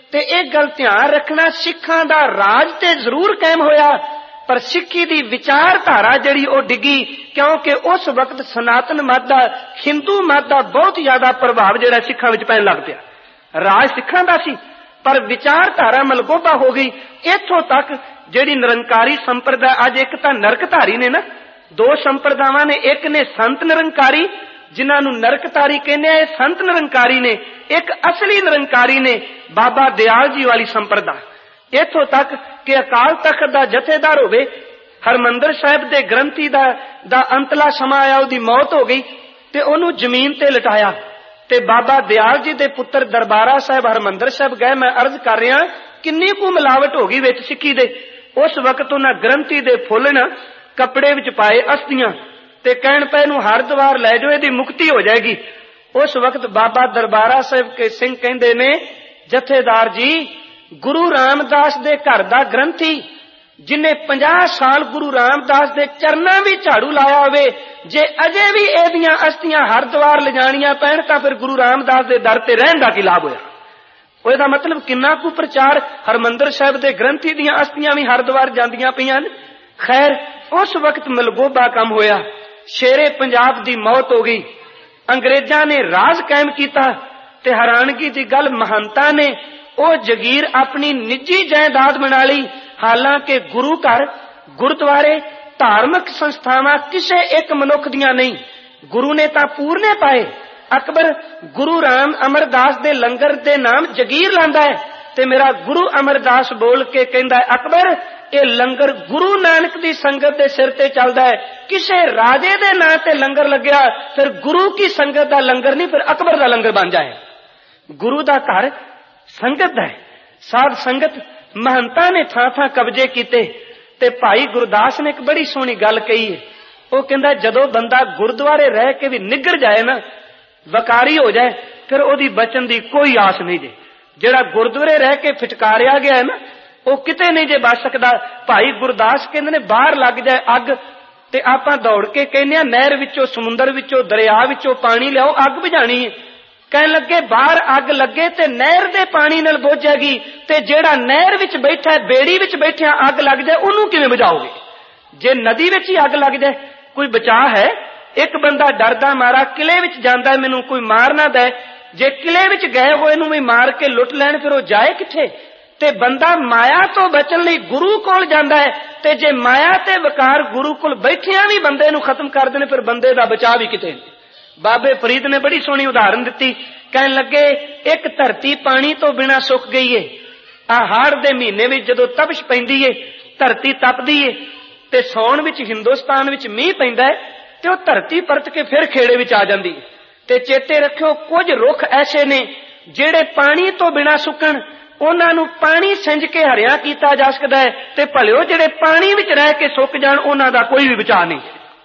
ਤੇ ਇਹ ਗੱਲ ਧਿਆਨ ਰੱਖਣਾ, ਸਿੱਖਾਂ ਦਾ ਰਾਜ ਤੇ ਜ਼ਰੂਰ ਕਾਇਮ ਹੋਇਆ ਪਰ ਸਿੱਖੀ ਦੀ ਵਿਚਾਰਧਾਰਾ ਜਿਹੜੀ ਉਹ ਡਿੱਗੀ, ਕਿਉਂਕਿ ਉਸ ਵਕਤ ਸਨਾਤਨ ਮਤ ਦਾ, ਹਿੰਦੂ ਮਤ ਦਾ ਬਹੁਤ ਜ਼ਿਆਦਾ ਪ੍ਰਭਾਵ ਜਿਹੜਾ ਸਿੱਖਾਂ ਵਿੱਚ ਪੈਣ ਲੱਗ ਪਿਆ। ਰਾਜ ਸਿੱਖਾਂ ਦਾ ਸੀ ਪਰ ਵਿਚਾਰਧਾਰਾ ਮਲਗੋਬਾ ਹੋ ਗਈ। ਇੱਥੋਂ ਤੱਕ ਜਿਹੜੀ ਨਿਰੰਕਾਰੀ ਸੰਪਰਦਾ, ਅੱਜ ਇੱਕ ਤਾਂ ਨਰਕਧਾਰੀ ਨੇ ਨਾ, ਦੋ ਸੰਪਰਦਾਵਾਂ ਨੇ, ਇੱਕ ਨੇ ਸੰਤ ਨਿਰੰਕਾਰੀ ਜਿਨ੍ਹਾਂ ਨੂੰ ਨਰਕਧਾਰੀ ਕਹਿੰਦੇ ਆ, ਇਹ ਸੰਤ ਨਿਰੰਕਾਰੀ ਨੇ, ਇੱਕ ਅਸਲੀ ਨਿਰੰਕਾਰੀ ਨੇ ਬਾਬਾ ਦਿਆਲ ਜੀ ਵਾਲੀ ਸੰਪਰਦਾ। ਇੱਥੋਂ ਤੱਕ ਕਿ ਅਕਾਲ ਤਖਤ ਦਾ ਜਥੇਦਾਰ ਹੋਵੇ, ਹਰਮੰਦਰ ਸਾਹਿਬ ਦੇ ਗ੍ਰੰਥੀ ਦਾ ਦਾ ਅੰਤਲਾ ਸਮਾਂ ਆਇਆ, ਉਹਦੀ ਮੌਤ ਹੋ ਗਈ ਤੇ ਉਹਨੂੰ ਜ਼ਮੀਨ ਤੇ ਲਟਾਇਆ ਤੇ ਬਾਬਾ ਦਿਆਲ ਜੀ ਦੇ ਪੁੱਤਰ ਦਰਬਾਰਾ ਸਾਹਿਬ ਹਰਮੰਦਰ ਸਾਹਿਬ ਗਏ। ਮੈਂ ਅਰਜ਼ ਕਰ ਰਿਹਾ ਕਿੰਨੀ ਕੁ ਮਿਲਾਵਟ ਹੋ ਗਈ ਵਿੱਚ ਸਿੱਖੀ ਦੇ। ਉਸ ਵਕਤ ਉਹਨਾਂ ਗ੍ਰੰਥੀ ਦੇ ਫੁੱਲ ਨਾ ਕੱਪੜੇ ਵਿੱਚ ਪਾਏ ਅਸਥੀਆਂ ਤੇ ਕਹਿਣ ਪਏ ਇਹਨੂੰ ਹਰਿਦੁਆਰ ਲੈ ਜਾਓ, ਇਹਦੀ ਮੁਕਤੀ ਹੋ ਜਾਏਗੀ। ਉਸ ਵਕਤ ਬਾਬਾ ਦਰਬਾਰਾ ਸਾਹਿਬ ਕੇ ਸਿੰਘ ਕਹਿੰਦੇ ਨੇ, ਜਥੇਦਾਰ ਜੀ, ਗੁਰੂ ਰਾਮਦਾਸ ਦੇ ਘਰ ਦਾ ਗ੍ਰੰਥੀ ਜਿਨੇ ਪੰਜਾਹ ਸਾਲ ਗੁਰੂ ਰਾਮਦਾਸ ਦੇ ਚਰਨਾਂ ਵੀ ਝਾੜੂ ਲਾਇਆ ਹੋਵੇ, ਜੇ ਅਜੇ ਵੀ ਇਹਦੀਆਂ ਅਸਥੀਆਂ ਹਰਿਦੁਆਰ ਲਿਜਾਣੀਆਂ ਪੈਣ ਤਾਂ ਫਿਰ ਗੁਰੂ ਰਾਮਦਾਸ ਦੇ ਦਰ ਤੇ ਰਹਿਣ ਦਾ ਕੀ ਲਾਭ ਹੋਇਆ। ਉਹਦਾ ਮਤਲਬ ਕਿੰਨਾ ਕੁ ਪ੍ਰਚਾਰ, ਹਰਮੰਦਰ ਸਾਹਿਬ ਦੇ ਗ੍ਰੰਥੀ ਦੀਆਂ ਅਸਥੀਆਂ ਵੀ ਹਰਿਦੁਆਰ ਜਾਂਦੀਆਂ ਪਈਆਂ ਨੇ। ਖੈਰ, ਉਸ ਵਕਤ ਮਲਗੋਬਾ ਕੰਮ ਹੋਇਆ, ਸ਼ੇਰੇ ਪੰਜਾਬ ਦੀ ਮੌਤ ਹੋ ਗਈ, ਅੰਗਰੇਜ਼ਾਂ ਨੇ ਰਾਜ ਕਾਇਮ ਕੀਤਾ ਤੇ ਹੈਰਾਨਗੀ ਦੀ ਗੱਲ, ਮਹੰਤਾਂ ਨੇ ਉਹ ਜਗੀਰ ਆਪਣੀ ਨਿੱਜੀ ਜਾਇਦਾਦ ਬਣਾ ਲਈ। ਹਾਲਾਂਕਿ ਗੁਰੂ ਘਰ, ਗੁਰਦੁਆਰੇ, ਧਾਰਮਿਕ ਸੰਸਥਾਵਾਂ ਕਿਸੇ ਇੱਕ ਮਨੁੱਖ ਦੀਆਂ ਨਹੀਂ, ਗੁਰੂ ਨੇ ਤਾਂ ਪੂਰਨੇ ਪਾਏ। ਅਕਬਰ ਗੁਰੂ ਰਾਮ ਅਮਰਦਾਸ ਦੇ ਲੰਗਰ ਦੇ ਨਾਮ ਜਗੀਰ ਲਾਂਦਾ ਹੈ ਤੇ ਮੇਰਾ ਗੁਰੂ ਅਮਰਦਾਸ ਬੋਲ ਕੇ ਕਹਿੰਦਾ, ਅਕਬਰ ਇਹ ਲੰਗਰ ਗੁਰੂ ਨਾਨਕ ਦੀ ਸੰਗਤ ਦੇ ਸਿਰ ਤੇ ਚੱਲਦਾ ਹੈ, ਕਿਸੇ ਰਾਜੇ ਦੇ ਨਾਂ ਤੇ ਲੰਗਰ ਲੱਗਿਆ ਫਿਰ ਗੁਰੂ ਕੀ ਸੰਗਤ ਦਾ ਲੰਗਰ ਨਹੀਂ, ਫਿਰ ਅਕਬਰ ਦਾ ਲੰਗਰ ਬਣ ਜਾਏ। ਗੁਰੂ ਦਾ ਘਰ ਸੰਗਤ ਦਾ ਹੈ, ਸਾਧ ਸੰਗਤ। ਮਹੰਤਾਂ ਨੇ ਥਾਂ ਥਾਂ ਕਬਜ਼ੇ ਕੀਤੇ ਤੇ ਭਾਈ ਗੁਰਦਾਸ ਨੇ ਇੱਕ ਬੜੀ ਸੋਹਣੀ ਗੱਲ ਕਹੀ ਹੈ। ਉਹ ਕਹਿੰਦਾ, ਜਦੋਂ ਬੰਦਾ ਗੁਰਦੁਆਰੇ ਰਹਿ ਕੇ ਵੀ ਨਿੱਗਰ ਜਾਏ ਨਾ, ਵਕਾਰੀ ਹੋ ਜਾਏ, ਫਿਰ ਉਹਦੀ ਬਚਨ ਦੀ ਕੋਈ ਆਸ ਨਹੀਂ ਜੇ। ਜਿਹੜਾ ਗੁਰਦੁਆਰੇ ਰਹਿ ਕੇ ਫਿਟਕਾਰਿਆ ਗਿਆ ਹੈ ਨਾ, ਉਹ ਕਿਤੇ ਨਹੀਂ ਜੇ ਬਚ ਸਕਦਾ। ਭਾਈ ਗੁਰਦਾਸ ਕਹਿੰਦੇ ਨੇ, ਬਾਹਰ ਲੱਗ ਜਾਏ ਅੱਗ ਤੇ ਆਪਾਂ ਦੌੜ ਕੇ ਕਹਿੰਦੇ ਆ ਨਹਿਰ ਵਿੱਚੋਂ, ਸਮੁੰਦਰ ਵਿੱਚੋਂ, ਦਰਿਆ ਵਿੱਚੋਂ ਪਾਣੀ ਲਿਆਓ, ਅੱਗ ਬੁਝਾਣੀ ਹੈ। ਕਹਿਣ ਲੱਗੇ, ਬਾਹਰ ਅੱਗ ਲੱਗੇ ਤੇ ਨਹਿਰ ਦੇ ਪਾਣੀ ਨਾਲ ਬੁਝ ਜਾਏਗੀ ਤੇ ਜਿਹੜਾ ਨਹਿਰ ਵਿੱਚ ਬੈਠਾ, ਬੇੜੀ ਵਿੱਚ ਬੈਠਿਆ ਅੱਗ ਲੱਗ ਜਾਏ, ਉਹਨੂੰ ਕਿਵੇਂ ਬੁਝਾਓਗੇ? ਜੇ ਨਦੀ ਵਿੱਚ ਹੀ ਅੱਗ ਲੱਗ ਜਾਏ, ਕੋਈ ਬਚਾਅ ਹੈ? ਇੱਕ ਬੰਦਾ ਡਰਦਾ ਮਾਰਾ ਕਿਲੇ ਵਿੱਚ ਜਾਂਦਾ, ਮੈਨੂੰ ਕੋਈ ਮਾਰ ਨਾ ਦੇ। ਜੇ ਕਿਲੇ ਵਿੱਚ ਗਏ ਹੋਏ ਨੂੰ ਵੀ ਮਾਰ ਕੇ ਲੁੱਟ ਲੈਣ, ਫਿਰ ਉਹ ਜਾਏ ਕਿੱਥੇ? ਤੇ ਬੰਦਾ ਮਾਇਆ ਤੋਂ ਬਚਣ ਲਈ ਗੁਰੂ ਕੋਲ ਜਾਂਦਾ ਹੈ ਤੇ ਜੇ ਮਾਇਆ ਤੇ ਵਕਾਰ ਗੁਰੂ ਕੋਲ ਬੈਠਿਆਂ ਵੀ ਬੰਦੇ ਨੂੰ ਖਤਮ ਕਰ ਦੇਣ, ਫਿਰ ਬੰਦੇ ਦਾ ਬਚਾਅ ਵੀ ਕਿਤੇ। ਬਾਬੇ ਫਰੀਦ ਨੇ ਬੜੀ ਸੋਹਣੀ ਉਦਾਹਰਨ ਦਿੱਤੀ। ਕਹਿਣ ਲੱਗੇ, ਇੱਕ ਧਰਤੀ ਪਾਣੀ ਤੋਂ ਬਿਨਾਂ ਸੁੱਕ ਗਈ ਏ। ਆ ਹਾੜ ਦੇ ਮਹੀਨੇ ਵਿੱਚ ਜਦੋਂ ਤਪਸ਼ ਪੈਂਦੀ ਏ, ਧਰਤੀ ਤਪਦੀ ਏ ਤੇ ਸੌਣ ਵਿੱਚ ਹਿੰਦੁਸਤਾਨ ਵਿੱਚ ਮੀਂਹ ਪੈਂਦਾ ਹੈ ਤੇ ਉਹ ਧਰਤੀ ਪਰਤ ਕੇ ਫਿਰ ਖੇੜੇ ਵਿੱਚ ਆ ਜਾਂਦੀ ਹੈ। ਤੇ ਚੇਤੇ ਰੱਖਿਓ, ਕੁਝ ਰੁੱਖ ਐਸੇ ਨੇ ਜਿਹੜੇ ਪਾਣੀ ਤੋਂ ਬਿਨਾਂ ਸੁੱਕਣ, ਉਹਨਾਂ ਨੂੰ ਪਾਣੀ ਸਿੰਜ ਕੇ ਹਰਿਆ ਕੀਤਾ ਜਾ ਸਕਦਾ ਹੈ ਤੇ ਭਲਿਓ ਜਿਹੜੇ ਪਾਣੀ ਵਿੱਚ ਰਹਿ ਕੇ ਸੁੱਕ ਜਾਣ, ਉਹਨਾਂ ਦਾ ਕੋਈ ਵੀ ਬਚਾਅ ਨਹੀਂ।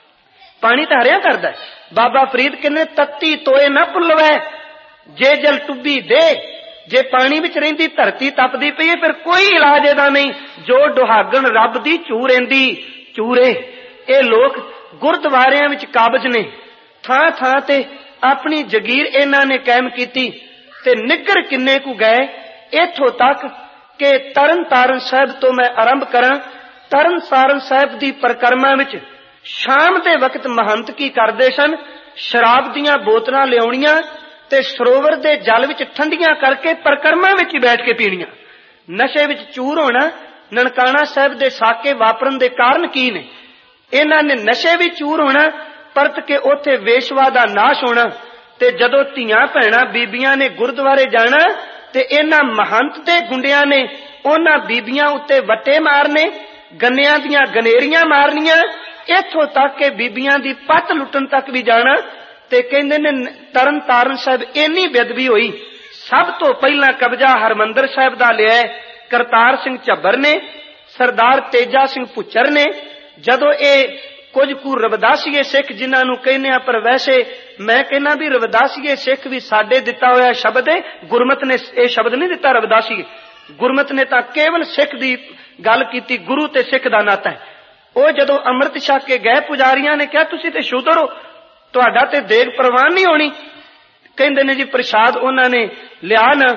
ਪਾਣੀ ਤਾਂ ਹਰਿਆ ਕਰਦਾ। ਬਾਬਾ ਫਰੀਦ ਕਹਿੰਦੇ, ਤੱਤੀ ਤੋਏ ਨਾ ਭੁੱਲਵੈ ਜੇ ਜਲ ਟੁੱਬੀ ਦੇ। ਜੇ ਪਾਣੀ ਵਿੱਚ ਰਹਿੰਦੀ ਧਰਤੀ ਤਪਦੀ ਪਈ ਹੈ, ਫਿਰ ਕੋਈ ਇਲਾਜ ਇਹਦਾ ਨਹੀਂ। ਜੋ ਦੁਹਾਗਣ ਰੱਬ ਦੀ ਚੂਰੇਂਦੀ ਚੂਰੇ। ਇਹ ਲੋਕ ਗੁਰਦੁਆਰਿਆਂ ਵਿੱਚ ਕਾਬਜ ਨੇ, ਥਾਂ ਥਾਂ ਤੇ ਆਪਣੀ ਜਗੀਰ ਇਹਨਾਂ ਨੇ ਕਾਇਮ ਕੀਤੀ ਤੇ ਨਿੱਗਰ ਕਿੰਨੇ ਕੁ ਗਏ। ਇੱਥੋਂ ਤੱਕ ਕਿ ਤਰਨ ਤਾਰਨ ਸਾਹਿਬ ਤੋਂ ਮੈਂ ਆਰੰਭ ਕਰਾਂ। ਤਰਨ ਤਾਰਨ ਸਾਹਿਬ ਦੀ ਪਰਿਕਰਮਾ ਵਿੱਚ ਸ਼ਾਮ ਦੇ ਵਕਤ ਮਹੰਤ ਕੀ ਕਰਦੇ ਸਨ? ਸ਼ਰਾਬ ਦੀਆਂ ਬੋਤਲਾਂ ਲਿਆਉਣੀਆਂ ਤੇ ਸਰੋਵਰ ਦੇ ਜਲ ਵਿੱਚ ਠੰਡੀਆਂ ਕਰਕੇ ਪਰਿਕਰਮਾ ਵਿੱਚ ਹੀ ਬੈਠ ਕੇ ਪੀਣੀਆਂ। ਨਸ਼ੇ ਵਿੱਚ ਚੂਰ ਹੋਣਾ। ਨਨਕਾਣਾ ਸਾਹਿਬ ਦੇ ਸਾਕੇ ਵਾਪਰਨ ਦੇ ਕਾਰਨ ਕੀ ਨੇ? ਇਹਨਾਂ ਨੇ ਨਸ਼ੇ ਵਿੱਚ ਚੂਰ ਹੋਣਾ, ਪਰਤ ਕੇ ਉੱਥੇ ਵੇਸ਼ਵਾ ਦਾ ਨਾਸ਼ ਹੋਣਾ। ਤੇ ਜਦੋਂ ਧੀਆਂ ਭੈਣਾਂ ਬੀਬੀਆਂ ਨੇ ਗੁਰਦੁਆਰੇ ਜਾਣਾ ਤੇ ਇਹਨਾਂ ਮਹੰਤ ਤੇ ਗੁੰਡਿਆਂ ਨੇ ਉਹਨਾਂ ਬੀਬੀਆਂ ਉੱਤੇ ਵੱਟੇ ਮਾਰਨੇ, ਗੰਨਿਆਂ ਦੀਆਂ ਗਨੇਰੀਆਂ ਮਾਰਨੀਆਂ, ਇੱਥੋਂ ਤੱਕ ਕਿ ਬੀਬੀਆਂ ਦੀ ਪੱਤ ਲੁੱਟਣ ਤੱਕ ਵੀ ਜਾਣਾ। ਤੇ ਕਹਿੰਦੇ ਨੇ ਤਰਨ ਤਾਰਨ ਸਾਹਿਬ ਇੰਨੀ ਬੇਅਦਬੀ ਹੋਈ। ਸਭ ਤੋਂ ਪਹਿਲਾਂ ਕਬਜ਼ਾ ਹਰਮੰਦਰ ਸਾਹਿਬ ਦਾ ਲਿਆ ਕਰਤਾਰ ਸਿੰਘ ਝੱਬਰ ਨੇ, ਸਰਦਾਰ ਤੇਜਾ ਸਿੰਘ ਭੁੱਚਰ ਨੇ। ਜਦੋਂ ਇਹ ਕੁਝ ਕੁ ਰਵਿਦਾਸੀਏ ਸਿੱਖ ਜਿਨ੍ਹਾਂ ਨੂੰ ਕਹਿੰਦੇ ਆ, ਪਰ ਵੈਸੇ ਮੈਂ ਕਹਿੰਦਾ ਵੀ ਰਵਿਦਾਸੀਏ ਸਿੱਖ ਵੀ ਸਾਡੇ ਦਿੱਤਾ ਹੋਇਆ ਸ਼ਬਦ ਹੈ। ਗੁਰਮਤ ਨੇ ਇਹ ਸ਼ਬਦ ਨਹੀਂ ਦਿੱਤਾ ਰਵਿਦਾਸੀਏ। ਗੁਰਮਤ ਨੇ ਤਾਂ ਕੇਵਲ ਸਿੱਖ ਦੀ ਗੱਲ ਕੀਤੀ, ਗੁਰੂ ਤੇ ਸਿੱਖ ਦਾ ਨਾਤਾ ਹੈ। ਉਹ ਜਦੋਂ ਅੰਮ੍ਰਿਤ ਛਕ ਕੇ ਗਏ, ਪੁਜਾਰੀਆਂ ਨੇ ਕਿਹਾ, ਤੁਸੀਂ ਤੇ ਸ਼ੂਦਰ ਹੋ, ਤੁਹਾਡਾ ਤੇ ਦੇਗ ਪ੍ਰਵਾਨ ਨਹੀਂ ਹੋਣੀ। ਕਹਿੰਦੇ ਨੇ ਜੀ ਪ੍ਰਸ਼ਾਦ ਉਹਨਾਂ ਨੇ ਲਿਆ ਨਾ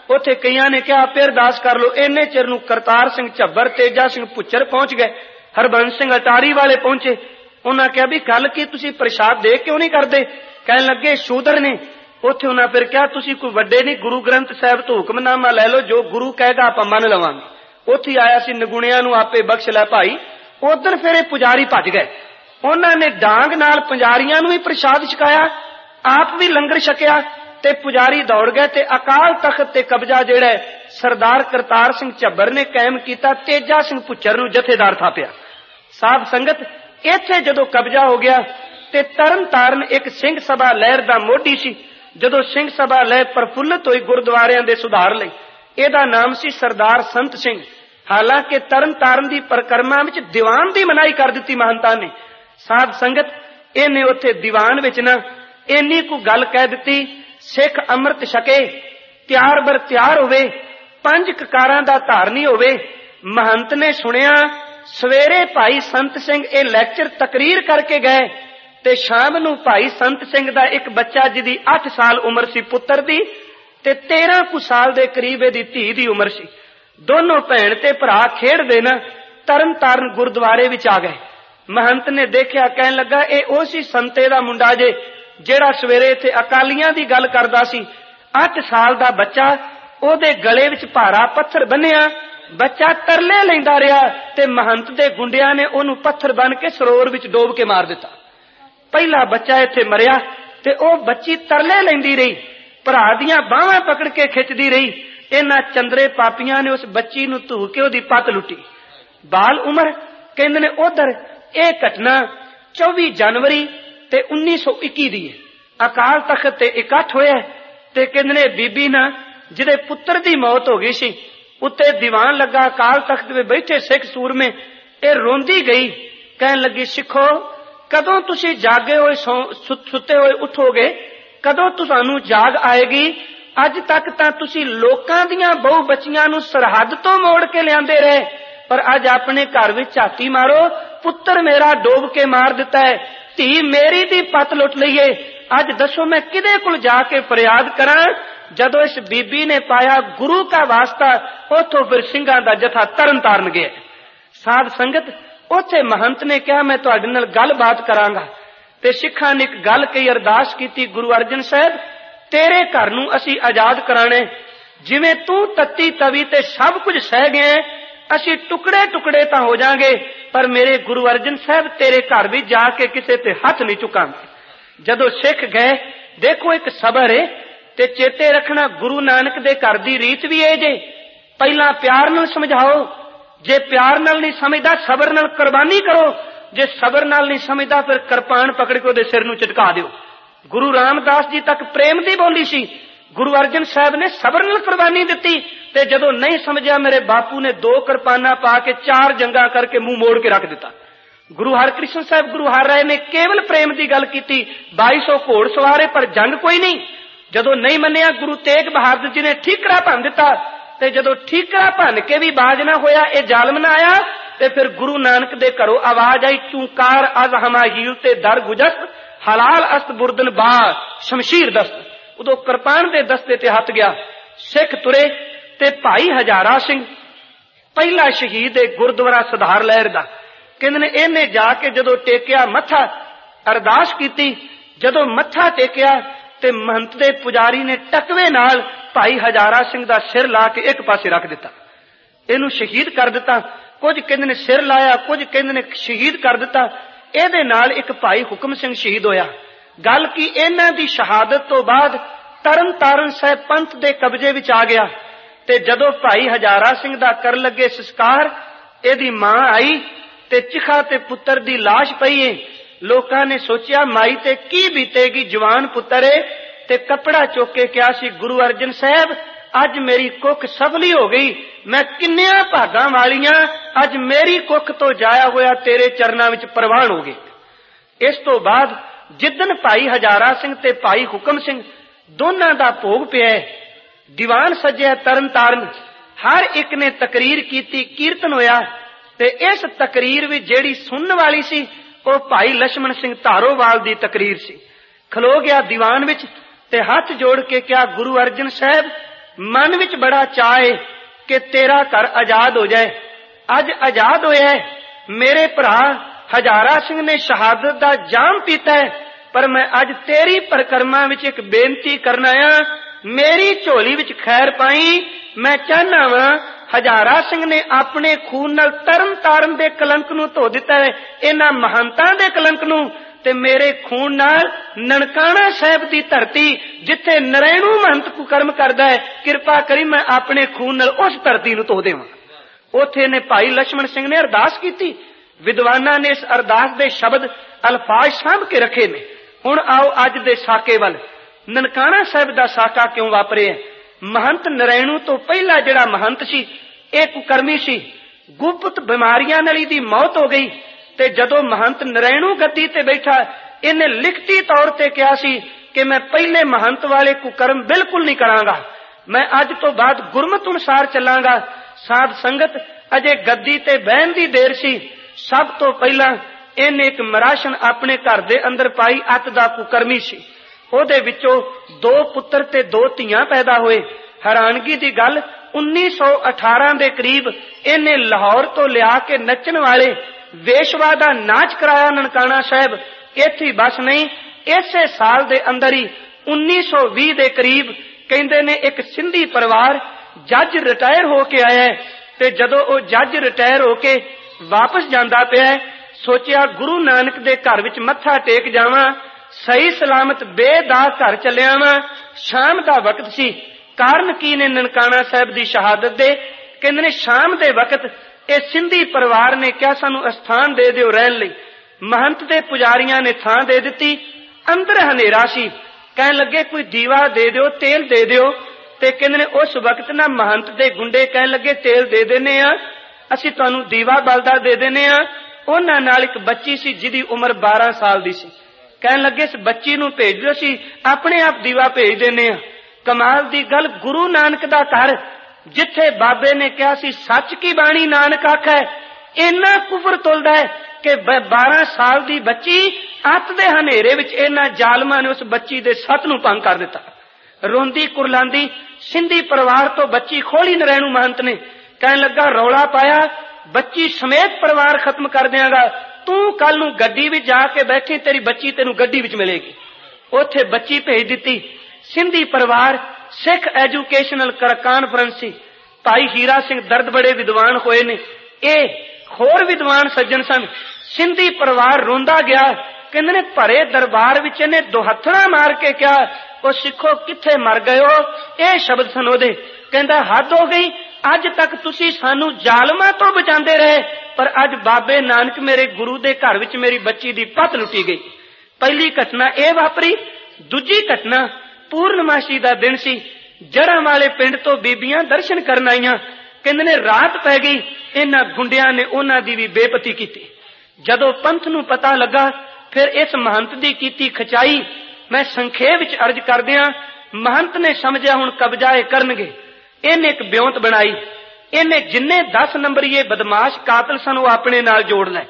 ਉੱਥੇ ਕਈਆਂ ਨੇ ਕਿਹਾ ਆਪੇ ਅਰਦਾਸ ਕਰ ਲਓ। ਇੰਨੇ ਚਿਰ ਨੂੰ ਕਰਤਾਰ ਸਿੰਘ ਝੱਬਰ, ਤੇਜਾ ਸਿੰਘ ਭੁੱਚਰ ਪਹੁੰਚ ਗਏ, ਹਰਬੰਸ ਸਿੰਘ ਅਟਾਰੀ ਵਾਲੇ ਪਹੁੰਚੇ। ਉਹਨਾਂ ਕਿਹਾ ਵੀ ਗੱਲ ਕੀ, ਤੁਸੀਂ ਪ੍ਰਸ਼ਾਦ ਦੇ ਕਿਉਂ ਨਹੀਂ ਕਰਦੇ? ਕਹਿਣ ਲੱਗੇ ਸ਼ੂਦਰ ਨੇ। ਉੱਥੇ ਉਹਨਾਂ ਫਿਰ ਕਿਹਾ ਤੁਸੀਂ ਕੋਈ ਵੱਡੇ ਨਹੀਂ, ਗੁਰੂ ਗ੍ਰੰਥ ਸਾਹਿਬ ਤੋਂ ਹੁਕਮਨਾਮਾ ਲੈ ਲਓ, ਜੋ ਗੁਰੂ ਕਹੇਗਾ ਆਪਾਂ ਮੰਨ ਲਵਾਂਗੇ। ਉੱਥੇ ਆਇਆ ਸੀ ਨਗੁਣਿਆਂ ਨੂੰ ਆਪੇ ਬਖਸ਼ ਲੈ ਭਾਈ। ਉਧਰ ਫਿਰ ਇਹ ਪੁਜਾਰੀ ਭੱਜ ਗਏ। ਉਹਨਾਂ ਨੇ ਡਾਂਗ ਨਾਲ ਪੁਜਾਰੀਆਂ ਨੂੰ ਵੀ ਪ੍ਰਸ਼ਾਦ ਛਕਾਇਆ, ਆਪ ਵੀ ਲੰਗਰ ਛਕਿਆ, ਤੇ ਪੁਜਾਰੀ ਦੌੜ ਗਏ। ਤੇ ਅਕਾਲ ਤਖਤ ਤੇ ਕਬਜ਼ਾ ਜਿਹੜਾ ਸਰਦਾਰ ਕਰਤਾਰ ਸਿੰਘ ਝੱਬਰ ਨੇ ਕਾਇਮ ਕੀਤਾ, ਤੇਜਾ ਸਿੰਘ ਭੁੱਚਰ ਨੂੰ ਜਥੇਦਾਰ ਥਾਪਿਆ। ਸਾਧ ਸੰਗਤ, ਇੱਥੇ ਜਦੋਂ ਕਬਜ਼ਾ ਹੋ ਗਿਆ ਤੇ ਤਰਨ ਤਾਰਨ ਇੱਕ ਸਿੰਘ ਸਭਾ ਲਹਿਰ ਦਾ ਮੋਢੀ ਸੀ। ਜਦੋਂ ਸਿੰਘ ਸਭਾ ਲਹਿਰ ਪ੍ਰਫੁੱਲਤ ਹੋਈ ਗੁਰਦੁਆਰਿਆਂ ਦੇ ਸੁਧਾਰ ਲਈ, ਇਹਦਾ ਨਾਮ ਸੀ ਸਰਦਾਰ ਸੰਤ ਸਿੰਘ। ਹਾਲਾਂਕਿ ਤਰਨ ਤਾਰਨ ਦੀ ਪਰਿਕਰਮਾ ਵਿੱਚ ਦੀਵਾਨ ਦੀ ਮਨਾਹੀ ਕਰ ਦਿੱਤੀ ਮਹੰਤਾਂ ਨੇ। ਸਾਧ ਸੰਗਤ, ਇਹਨੇ ਉੱਥੇ ਦੀਵਾਨ ਵਿੱਚ ਨਾ ਇੰਨੀ ਕੁ ਗੱਲ ਕਹਿ ਦਿੱਤੀ, ਸਿੱਖ ਅੰਮ੍ਰਿਤ ਛਕੇ, ਤਿਆਰ ਬਰ ਤਿਆਰ ਹੋਵੇ, ਪੰਜ ਕਕਾਰਾਂ ਦਾ ਧਾਰਨੀ ਹੋਵੇ। ਮਹੰਤ ਨੇ ਸੁਣਿਆ। ਸਵੇਰੇ ਭਾਈ ਸੰਤ ਸਿੰਘ ਇਹ ਲੈਕਚਰ ਤਕਰੀਰ ਕਰਕੇ ਗਏ ਤੇ ਸ਼ਾਮ ਨੂੰ ਭਾਈ ਸੰਤ ਸਿੰਘ ਦਾ ਇੱਕ ਬੱਚਾ ਜਿਹਦੀ ਅੱਠ ਸਾਲ ਉਮਰ ਸੀ ਪੁੱਤਰ ਦੀ, ਤੇ ਤੇਰਾਂ ਕੁ ਸਾਲ ਦੇ ਕਰੀਬ ਇਹਦੀ ਧੀ ਦੀ ਉਮਰ ਸੀ। ਦੋਨੋਂ ਭੈਣ ਤੇ ਭਰਾ ਖੇਡਦੇ ਨਾ ਤਰਨ ਤਾਰਨ ਗੁਰਦੁਆਰੇ ਵਿੱਚ ਆ ਗਏ। ਮਹੰਤ ਨੇ ਦੇਖਿਆ, ਕਹਿਣ ਲੱਗਾ ਇਹ ਉਹ ਸੀ ਸੰਤੇ ਦਾ ਮੁੰਡਾ ਜੇ ਜਿਹੜਾ ਸਵੇਰੇ ਇੱਥੇ ਅਕਾਲੀਆਂ ਦੀ ਗੱਲ ਕਰਦਾ ਸੀ। ਅੱਠ ਸਾਲ ਦਾ ਬੱਚਾ, ਉਹਦੇ ਗਲੇ ਵਿੱਚ ਭਾਰਾ ਪੱਥਰ ਬੰਨਿਆ, ਬੱਚਾ ਤਰਲੇ ਲੈਂਦਾ ਰਿਹਾ ਤੇ ਮਹੰਤ ਦੇ ਗੁੰਡਿਆਂ ਨੇ ਉਹਨੂੰ ਪੱਥਰ ਬੰਨ ਕੇ ਸਰੋਵਰ ਵਿੱਚ ਡੋਬ ਕੇ ਮਾਰ ਦਿੱਤਾ। ਪਹਿਲਾ ਬੱਚਾ ਇੱਥੇ ਮਰਿਆ ਤੇ ਉਹ ਬੱਚੀ ਤਰਲੇ ਲੈਂਦੀ ਰਹੀ, ਭਰਾ ਦੀਆਂ ਬਾਹਾਂ ਪਕੜ ਕੇ ਖਿੱਚਦੀ ਰਹੀ। ਇਹਨਾਂ ਚੰਦਰੇ ਪਾਪੀਆਂ ਨੇ ਉਸ ਬੱਚੀ ਨੂੰ ਧੂ ਕੇ ਉਹਦੀ ਪੱਤ ਲੁੱਟੀ। ਬਾਲ ਉਮਰ ਕਹਿੰਦੇ ਨੇ ਉਧਰ ਇਹ ਘਟਨਾ ਚੌਵੀ ਜਨਵਰੀ ਤੇ ਉੱਨੀ ਸੌ ਇੱਕੀ ਦੀ ਹੈ। ਅਕਾਲ ਤਖਤ ਤੇ ਇਕੱਠ ਹੋਇਆ ਤੇ ਕਹਿੰਦੇ ਨੇ ਬੀਬੀ ਨਾ ਜਿਹਦੇ ਪੁੱਤਰ ਦੀ ਮੌਤ ਹੋ ਗਈ ਸੀ, ਉੱਤੇ ਦੀਵਾਨ ਲੱਗਾ, ਅਕਾਲ ਤਖਤ ਵਿੱਚ ਬੈਠੇ ਸਿੱਖ ਸੂਰਮੇ, ਇਹ ਰੋਂਦੀ ਗਈ, ਕਹਿਣ ਲੱਗੀ ਸਿੱਖੋ ਕਦੋਂ ਤੁਸੀਂ ਜਾਗੇ ਹੋਏ ਸੁੱਤੇ ਹੋਏ ਉੱਠੋਗੇ, ਕਦੋਂ ਤੁਹਾਨੂੰ ਜਾਗ ਆਏਗੀ? ਅੱਜ ਤੱਕ ਤਾਂ ਤੁਸੀਂ ਲੋਕਾਂ ਦੀਆਂ ਬਹੁ ਬੱਚੀਆਂ ਨੂੰ ਸਰਹੱਦ ਤੋਂ ਮੋੜ ਕੇ ਲਿਆਂਦੇ ਰਹੇ, ਪਰ ਅੱਜ ਆਪਣੇ ਘਰ ਵਿੱਚ ਝਾਤੀ ਮਾਰੋ, ਪੁੱਤਰ ਮੇਰਾ ਡੋਬ ਕੇ ਮਾਰ ਦਿੱਤਾ ਹੈ, ਧੀ ਮੇਰੀ ਦੀ ਪੱਤ ਲੁੱਟ ਲਈਏ। ਅੱਜ ਦੱਸੋ ਮੈਂ ਕਿਹਦੇ ਕੋਲ ਜਾ ਕੇ ਫਰਿਆਦ ਕਰਾਂ? ਜਦੋਂ ਇਸ ਬੀਬੀ ਨੇ ਪਾਇਆ ਗੁਰੂ ਦਾ ਵਾਸਤਾ, ਉੱਥੋਂ ਫਿਰ ਸਿੰਘਾਂ ਦਾ ਜਥਾ ਤਰਨ ਤਾਰਨ ਗਿਆ। ਸਾਧ ਸੰਗਤ, ਉੱਥੇ ਮਹੰਤ ਨੇ ਕਿਹਾ ਮੈਂ ਤੁਹਾਡੇ ਨਾਲ ਗੱਲਬਾਤ ਕਰਾਂਗਾ। ਤੇ ਸਿੱਖਾਂ ਨੇ ਇੱਕ ਗੱਲ ਕਹੀ, ਅਰਦਾਸ ਕੀਤੀ, ਗੁਰੂ ਅਰਜਨ ਸਾਹਿਬ ਤੇਰੇ ਘਰ ਨੂੰ ਅਸੀਂ ਆਜ਼ਾਦ ਕਰਾਣੇ। ਜਿਵੇਂ ਤੂੰ ਤੱਤੀ ਤਵੀ ਤੇ ਸਭ ਕੁਝ ਸਹਿ ਗਏ, ਅਸੀਂ ਟੁਕੜੇ ਟੁਕੜੇ ਤਾਂ ਹੋ ਜਾਾਂਗੇ, ਪਰ ਮੇਰੇ ਗੁਰੂ ਅਰਜਨ ਸਾਹਿਬ ਤੇਰੇ ਘਰ ਵੀ ਜਾ ਕੇ ਕਿਸੇ ਤੇ ਹੱਥ ਨਹੀਂ ਚੁੱਕਾਂਗੇ। ਜਦੋਂ ਸਿੱਖ ਗਏ, ਦੇਖੋ ਇੱਕ ਸਬਰ ਹੈ ਤੇ ਚੇਤੇ ਰੱਖਣਾ, ਗੁਰੂ ਨਾਨਕ ਦੇ ਘਰ ਦੀ ਰੀਤ ਵੀ ਇਹ ਜੇ, ਪਹਿਲਾਂ ਪਿਆਰ ਨਾਲ ਸਮਝਾਓ, ਜੇ ਪਿਆਰ ਨਾਲ ਨਹੀਂ ਸਮਝਦਾ ਸਬਰ ਨਾਲ ਕੁਰਬਾਨੀ ਕਰੋ, ਜੇ ਸਬਰ ਨਾਲ ਨਹੀਂ ਸਮਝਦਾ ਫਿਰ ਕਿਰਪਾਨ ਪਕੜ ਕੇ ਉਹਦੇ ਸਿਰ ਨੂੰ ਚਟਕਾ ਦਿਓ। ਗੁਰੂ ਰਾਮਦਾਸ ਜੀ ਤੱਕ ਪ੍ਰੇਮ ਦੀ ਬੋਲੀ ਸੀ, ਗੁਰੂ ਅਰਜਨ ਸਾਹਿਬ ਨੇ ਸਬਰ ਨਾਲ ਕੁਰਬਾਨੀ ਦਿੱਤੀ। ਤੇ ਜਦੋਂ ਨਹੀਂ ਸਮਝਿਆ, ਮੇਰੇ ਬਾਪੂ ਨੇ ਦੋ ਕਿਰਪਾਨਾਂ ਪਾ ਕੇ ਚਾਰ ਜੰਗਾਂ ਕਰਕੇ ਮੂੰਹ ਮੋੜ ਕੇ ਰੱਖ ਦਿੱਤਾ। ਗੁਰੂ ਹਰਕ੍ਰਿਸ਼ਨ ਸਾਹਿਬ, ਗੁਰੂ ਹਰ ਰਾਏ ਨੇ ਕੇਵਲ ਪ੍ਰੇਮ ਦੀ ਗੱਲ ਕੀਤੀ, ਬਾਈ ਸੌ ਘੋੜ ਸਵਾਰੇ ਪਰ ਜੰਗ ਕੋਈ ਨਹੀਂ। ਜਦੋਂ ਨਹੀਂ ਮੰਨਿਆ, ਗੁਰੂ ਤੇਗ ਬਹਾਦਰ ਜੀ ਨੇ ਠੀਕਰਾ ਭੰਨ ਦਿੱਤਾ, ਤੇ ਜਦੋਂ ਠੀਕਰਾ ਭੰਨ ਕੇ ਵੀ ਬਾਜ ਨਾ ਹੋਇਆ, ਇਹ ਜ਼ਾਲਮ ਨਾ ਆਇਆ, ਤੇ ਫਿਰ ਗੁਰੂ ਨਾਨਕ ਦੇ ਘਰੋਂ ਆਵਾਜ਼ ਆਈ, ਚੂੰਕਾਰ ਅਜ਼ ਹਮਾਹੀਲ ਤੇ ਦਰ ਗੁਜਸਤ, ਹਲਾਲ ਅਸਤ ਬੁਰਦਨ ਬਾ ਸ਼ਮਸ਼ੀਰ ਦਸਤ। ਉਦੋਂ ਕਿਰਪਾਨ ਦੇ ਦਸਤੇ ਤੇ ਹੱਥ ਗਿਆ, ਸਿੱਖ ਤੁਰੇ। ਤੇ ਭਾਈ ਹਜ਼ਾਰਾ ਸਿੰਘ ਪਹਿਲਾ ਸ਼ਹੀਦ ਹੈ ਗੁਰਦੁਆਰਾ ਸੁਧਾਰ ਲਹਿਰ ਦਾ, ਕਹਿੰਦੇ ਨੇ ਇਹਨੇ ਜਾ ਕੇ ਜਦੋਂ ਟੇਕਿਆ ਮੱਥਾ, ਅਰਦਾਸ ਕੀਤੀ, ਜਦੋਂ ਮੱਥਾ ਟੇਕਿਆ ਤੇ ਮਹੰਤ ਦੇ ਪੁਜਾਰੀ ਨੇ ਟਕਵੇ ਨਾਲ ਭਾਈ ਹਜ਼ਾਰਾ ਸਿੰਘ ਦਾ ਸਿਰ ਲਾ ਕੇ ਇੱਕ ਪਾਸੇ ਰੱਖ ਦਿੱਤਾ, ਇਹਨੂੰ ਸ਼ਹੀਦ ਕਰ ਦਿੱਤਾ। ਕੁਝ ਕਹਿੰਦੇ ਨੇ ਸਿਰ ਲਾਇਆ, ਕੁਝ ਕਹਿੰਦੇ ਨੇ ਸ਼ਹੀਦ ਕਰ ਦਿੱਤਾ। ਇਹਦੇ ਨਾਲ ਇੱਕ ਭਾਈ ਹੁਕਮ ਸਿੰਘ ਸ਼ਹੀਦ ਹੋਇਆ। ਗੱਲ ਕੀ, ਇਹਨਾਂ ਦੀ ਸ਼ਹਾਦਤ ਤੋਂ ਬਾਅਦ ਤਰਨ ਤਾਰਨ ਸਾਹਿਬ ਪੰਥ ਦੇ ਕਬਜ਼ੇ ਵਿੱਚ ਆ ਗਿਆ। ਤੇ ਜਦੋਂ ਭਾਈ ਹਜ਼ਾਰਾ ਸਿੰਘ ਦਾ ਕਰਨ ਲੱਗੇ ਸੰਸਕਾਰ, ਇਹਦੀ ਮਾਂ ਆਈ ਤੇ ਚਿਖਾ ਤੇ ਪੁੱਤਰ ਦੀ ਲਾਸ਼ ਪਈ ਏ। ਲੋਕਾਂ ਨੇ ਸੋਚਿਆ ਮਾਈ ਤੇ ਕੀ ਬੀਤੇਗੀ, ਜਵਾਨ ਪੁੱਤਰ ਏ, ਤੇ ਕੱਪੜਾ ਚੁੱਕ ਕੇ ਕਿਹਾ ਸੀ, ਗੁਰੂ ਅਰਜਨ ਸਾਹਿਬ ਅੱਜ ਮੇਰੀ ਕੁੱਖ ਸਫਲੀ ਹੋ ਗਈ, ਮੈਂ ਕਿੰਨਿਆਂ ਭਾਗਾਂ ਵਾਲੀਆਂ, ਅੱਜ ਮੇਰੀ ਕੁੱਖ ਤੋਂ ਜਾਇਆ ਹੋਇਆ ਤੇਰੇ ਚਰਨਾਂ ਵਿੱਚ ਪ੍ਰਵਾਨ ਹੋ ਗਏ। ਇਸ ਤੋਂ ਬਾਅਦ ਜਿੱਦਨ ਭਾਈ ਹਜ਼ਾਰਾ ਸਿੰਘ ਤੇ ਭਾਈ ਹੁਕਮ ਸਿੰਘ ਦੋਨਾਂ ਦਾ ਭੋਗ ਪਿਆ, ਦੀਵਾਨ ਸਜਿਆ ਤਰਨ ਤਾਰਨ, ਹਰ ਇੱਕ ਨੇ ਤਕਰੀਰ ਕੀਤੀ, ਕੀਰਤਨ ਹੋਇਆ। ਤੇ ਇਸ ਤਕਰੀਰ ਵਿੱਚ ਜਿਹੜੀ ਸੁਣਨ ਵਾਲੀ ਸੀ ਉਹ ਭਾਈ ਲਛਮਣ ਸਿੰਘ ਧਾਰੋਵਾਲ ਦੀ ਤਕਰੀਰ ਸੀ। ਖਲੋ ਗਿਆ ਦੀਵਾਨ ਵਿੱਚ ਤੇ ਹੱਥ ਜੋੜ ਕੇ ਕਿਹਾ, ਗੁਰੂ ਅਰਜਨ ਸਾਹਿਬ मन विच बड़ा चाहे कि तेरा घर आजाद हो जाए। अज आजाद होया है। मेरे भरा हजारा सिंह ने शहादत दा जाम पीता है, पर मैं अज तेरी परिक्रमा विच एक बेनती करना आ, मेरी झोली विच खैर पाई। मैं चाहना वा हजारा सिंह ने अपने खून नाल तरन तारण दे कलंक नूं धो दिता है, इन्हां महंतां दे कलंक नूं, ते मेरे खून नाल ननकाणा साहिब दी धरती जिथे नरैणू महंत कुकर्म करदा है, किरपा करी मैं अपने खून नाल उस धरती नूं धो देवां। उथे ने भाई लक्ष्मण सिंह ने अरदास की। विद्वानां ने इस अरदास दे शब्द अल्फाज साਂਭ के रखे ने। हुण आओ अज दे साके वल। ननकाणा साहिब दा साका क्यों वापरिया? महंत नरैणू तो पहला जिहड़ा महंत सी इह कुकर्मी सी। गुप्त बीमारियां नाल दी मौत हो गई, ते जदों महंत नरैणू गद्दी ते बैठा, इन्हें लिखती तौर ते कहा सी कि मैं पहले महंत वाले कुकर्म बिल्कुल नहीं करांगा, मैं अज तो बाद गुरमत अनुसार चलांगा। साध संगत अजे गद्दी ते बहन दी देर सी। सब तो पहला इन्हें एक मराशन अपने घर दे अंदर पाई। अत दा कुकर्मी सी। ओहदे विचों दो पुत्र ते दो धीआं पैदा होए। हैरानगी दी गल, उन्नीस सौ अठारह दे करीब इन्हें लाहौर तो लिया के नचन वाले वेशवा दा नाच कराया ननकाणा साहिब। इत्थे बस नहीं, इसे साल दे अंदर ही उन्नीस सौ बीस दे करीब कहंदे ने एक सिंधी परिवार जज रिटायर हो के आया है, ते जदों ओ जज रिटायर हो के वापस जांदा पिया, सोचिया गुरु नानक दे घर विच मत्था टेक जावां, सही सलामत बेदाग घर चलिया वां। शाम दा वक्त सी। कारण की ने ननकाणा साहिब दी शहादत दे? कहंदे ने शाम दे वक्त ए सिंधी परिवार ने क्या सानू अस्थान दे दिओ रहन लई। महंत दे पुजारियां ने थां दे दित्ती। अंदर हनेरा सी। कहन लगे कोई दीवा दे दिओ, तेल दे दिओ। ते कहंदे ने उस वक्त ना महंत दे गुंडे कहन लगे तेल दे देने आ, असीं तुहानू दीवा बलदा दे देने आ। उन्हां नाल एक बच्ची सी जिहदी उम्र बारह साल दी सी। कहन लगे इस बच्ची नूं भेज दिओ, असीं अपने आप दीवा भेज देने आ। कमाल दी गल, गुरु नानक दा घर जिथे बाबे ने कहा सी सच की बाणी नानक आखै, इन्ना कुफर तुलदा है कि बारह साल दी बच्ची अत दे हनेरे विच इन्हां जालमां ने उस बच्ची दे सत नूं भंग कर दिता। रोंदी कुरलांदी सिंधी परिवार तो बच्ची खोली नरैणू महंत ने। कहन लगा रौला पाया, बच्ची समेत परिवार खत्म कर देंगा, तू कल नूं गड्डी विच जाके बैठी, तेरी बच्ची तेनू गड्डी विच मिलेगी। उथे बच्ची भेज दिती। सिंधी परिवार सिख एजुकेशनल कानफ्रेंस सी। भाई हीरा सिंह दर्द बड़े विद्वान होए ने, ए होर विद्वान सज्जन सन। सिंधी परिवार रोंदा गया। कहंदे ने भरे दरबार विच ने दोहथड़ा मार के क्या, ओ सिखो किथे मर गए हो? ए शब्द सन ओदे। कहंदा हद हो गई, अज तक तुसी सानू जालमां तो बचांदे रहे, पर अज बाबे नानक मेरे गुरु दे घर विच मेरी बच्ची दी पत लुटी गई। पहली घटना ए वापरी। दूजी घटना पूर्णमासी दा दिन सी। जड़ां वाले पिंड तो बीबियां दर्शन करन आईयां। कहंदे ने रात पै गई, इन्हां गुंडियां ने उन्हां दी भी बेपती कीती। जदों पंथ नूं पता लगा, फिर इस महंत दी कीती खचाई। मैं संखेप विच अर्ज करदियां, महंत ने समझिया हुण कब्जा करनगे। इन्हें एक ब्योंत बनाई। इन्हें जिन्ने दस नंबर ये बदमाश कातल सन वो अपने नाल जोड़ लै।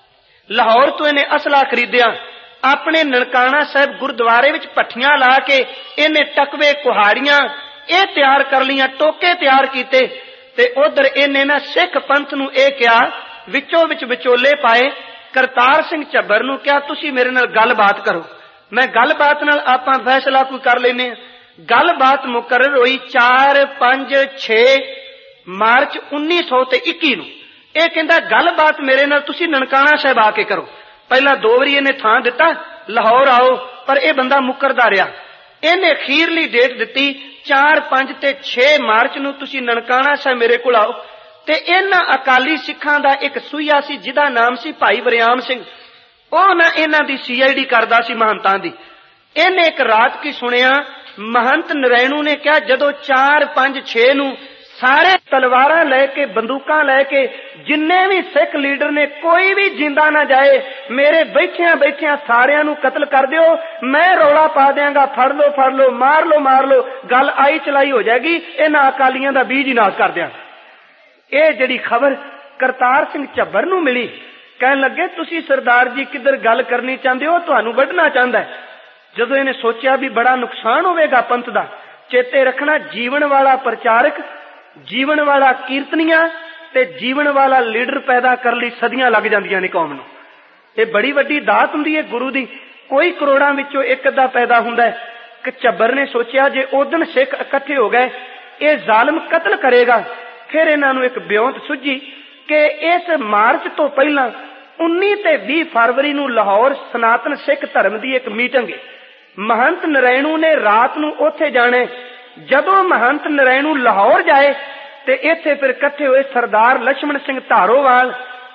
लाहौर तो इन्हें असला खरीदिया। अपने ननकाणा साहिब गुरुद्वारे विच भट्ठियां ला के इन्हें टकवे कुहाड़ियां ये तैयार कर लिया, टोके तैयार कीते। ते उधर इन्हें ना सिख पंथ नूं ये कहा, विचों विच विचोले पाए। करतार सिंह झब्बर नूं कहा तुसीं मेरे नाल गलबात करो, मैं गलबात नाल आपां फैसला कोई कर लेने। गलबात मुकर्रर हुई चार पंज छे मार्च उन्नीस सौ ते इक्की नूं। यह कहंदा गलबात मेरे नाल तुसीं ननकाणा साहिब आके करो। पहला दो वारी इन्हें थां दिता लाहौर आओ, पर यह बंदा मुकरदा रहा। इन्हें अखीरली डेट दिती चार पंज ते छे मार्च नूं तुसीं ननकाणा साहिब मेरे कोल आओ। ते इन्हां अकाली सिखां दा एक सूया सी जिहदा नाम सी भाई वरियाम सिंह। ओह ना इन्हां दी सी आई डी करदा सी महंतां दी। इन्हें एक रात की सुनिया, महंत नरैणू ने कहा जदों चार पंज छे नूं सारे तलवारां लैके बंदूकां लैके जिन्ने भी सिख लीडर ने कोई भी जिंदा ना जाए, मेरे बैठिया बैठिया सारियां नूं कतल कर दिओ, मैं रौला पा देंगा, फड़ लो फड़ लो, मार लो मार लो, गल आई चलाई हो जाएगी, इन्हां अकालियां दा बीज ही नाश कर देंगा। ਇਹ ਜਿਹੜੀ खबर करतार सिंह झब्बर नूं मिली। कहन लगे तुसी सरदार जी किधर गल करनी चाहते हो, तुहानूं वढना चाहता है। जदों इन्हें सोचा भी बड़ा नुकसान होवेगा पंथ दा, चेते रखना, जीवन वाला प्रचारक, जीवन वाला कीर्तनिया ते जीवन वाला लीडर पैदा कर लई सदियां लग जांदियां ने कौम नूं। ये बड़ी वड्डी दात हुंदी है गुरु दी। कोई करोड़ां विचों एक अद्धा पैदा हुंदा है। कि झब्बर ने सोचिया जे उदन सिख इकट्ठे हो गए, ये जालिम कतल करेगा। फिर इन्हां नूं एक ब्योंत सुझी कि इस मार्च तो पहला उन्नी ते बीस फरवरी नूं लाहौर सनातन सिख धर्म की एक मीटिंग है। महंत नरैणू ने रात नूं उत्थे जाने। जदों महंत नरैणू लाहौर जाए ते इत्थे फिर इकट्ठे हुए सरदार लक्ष्मण सिंह धारोवाल,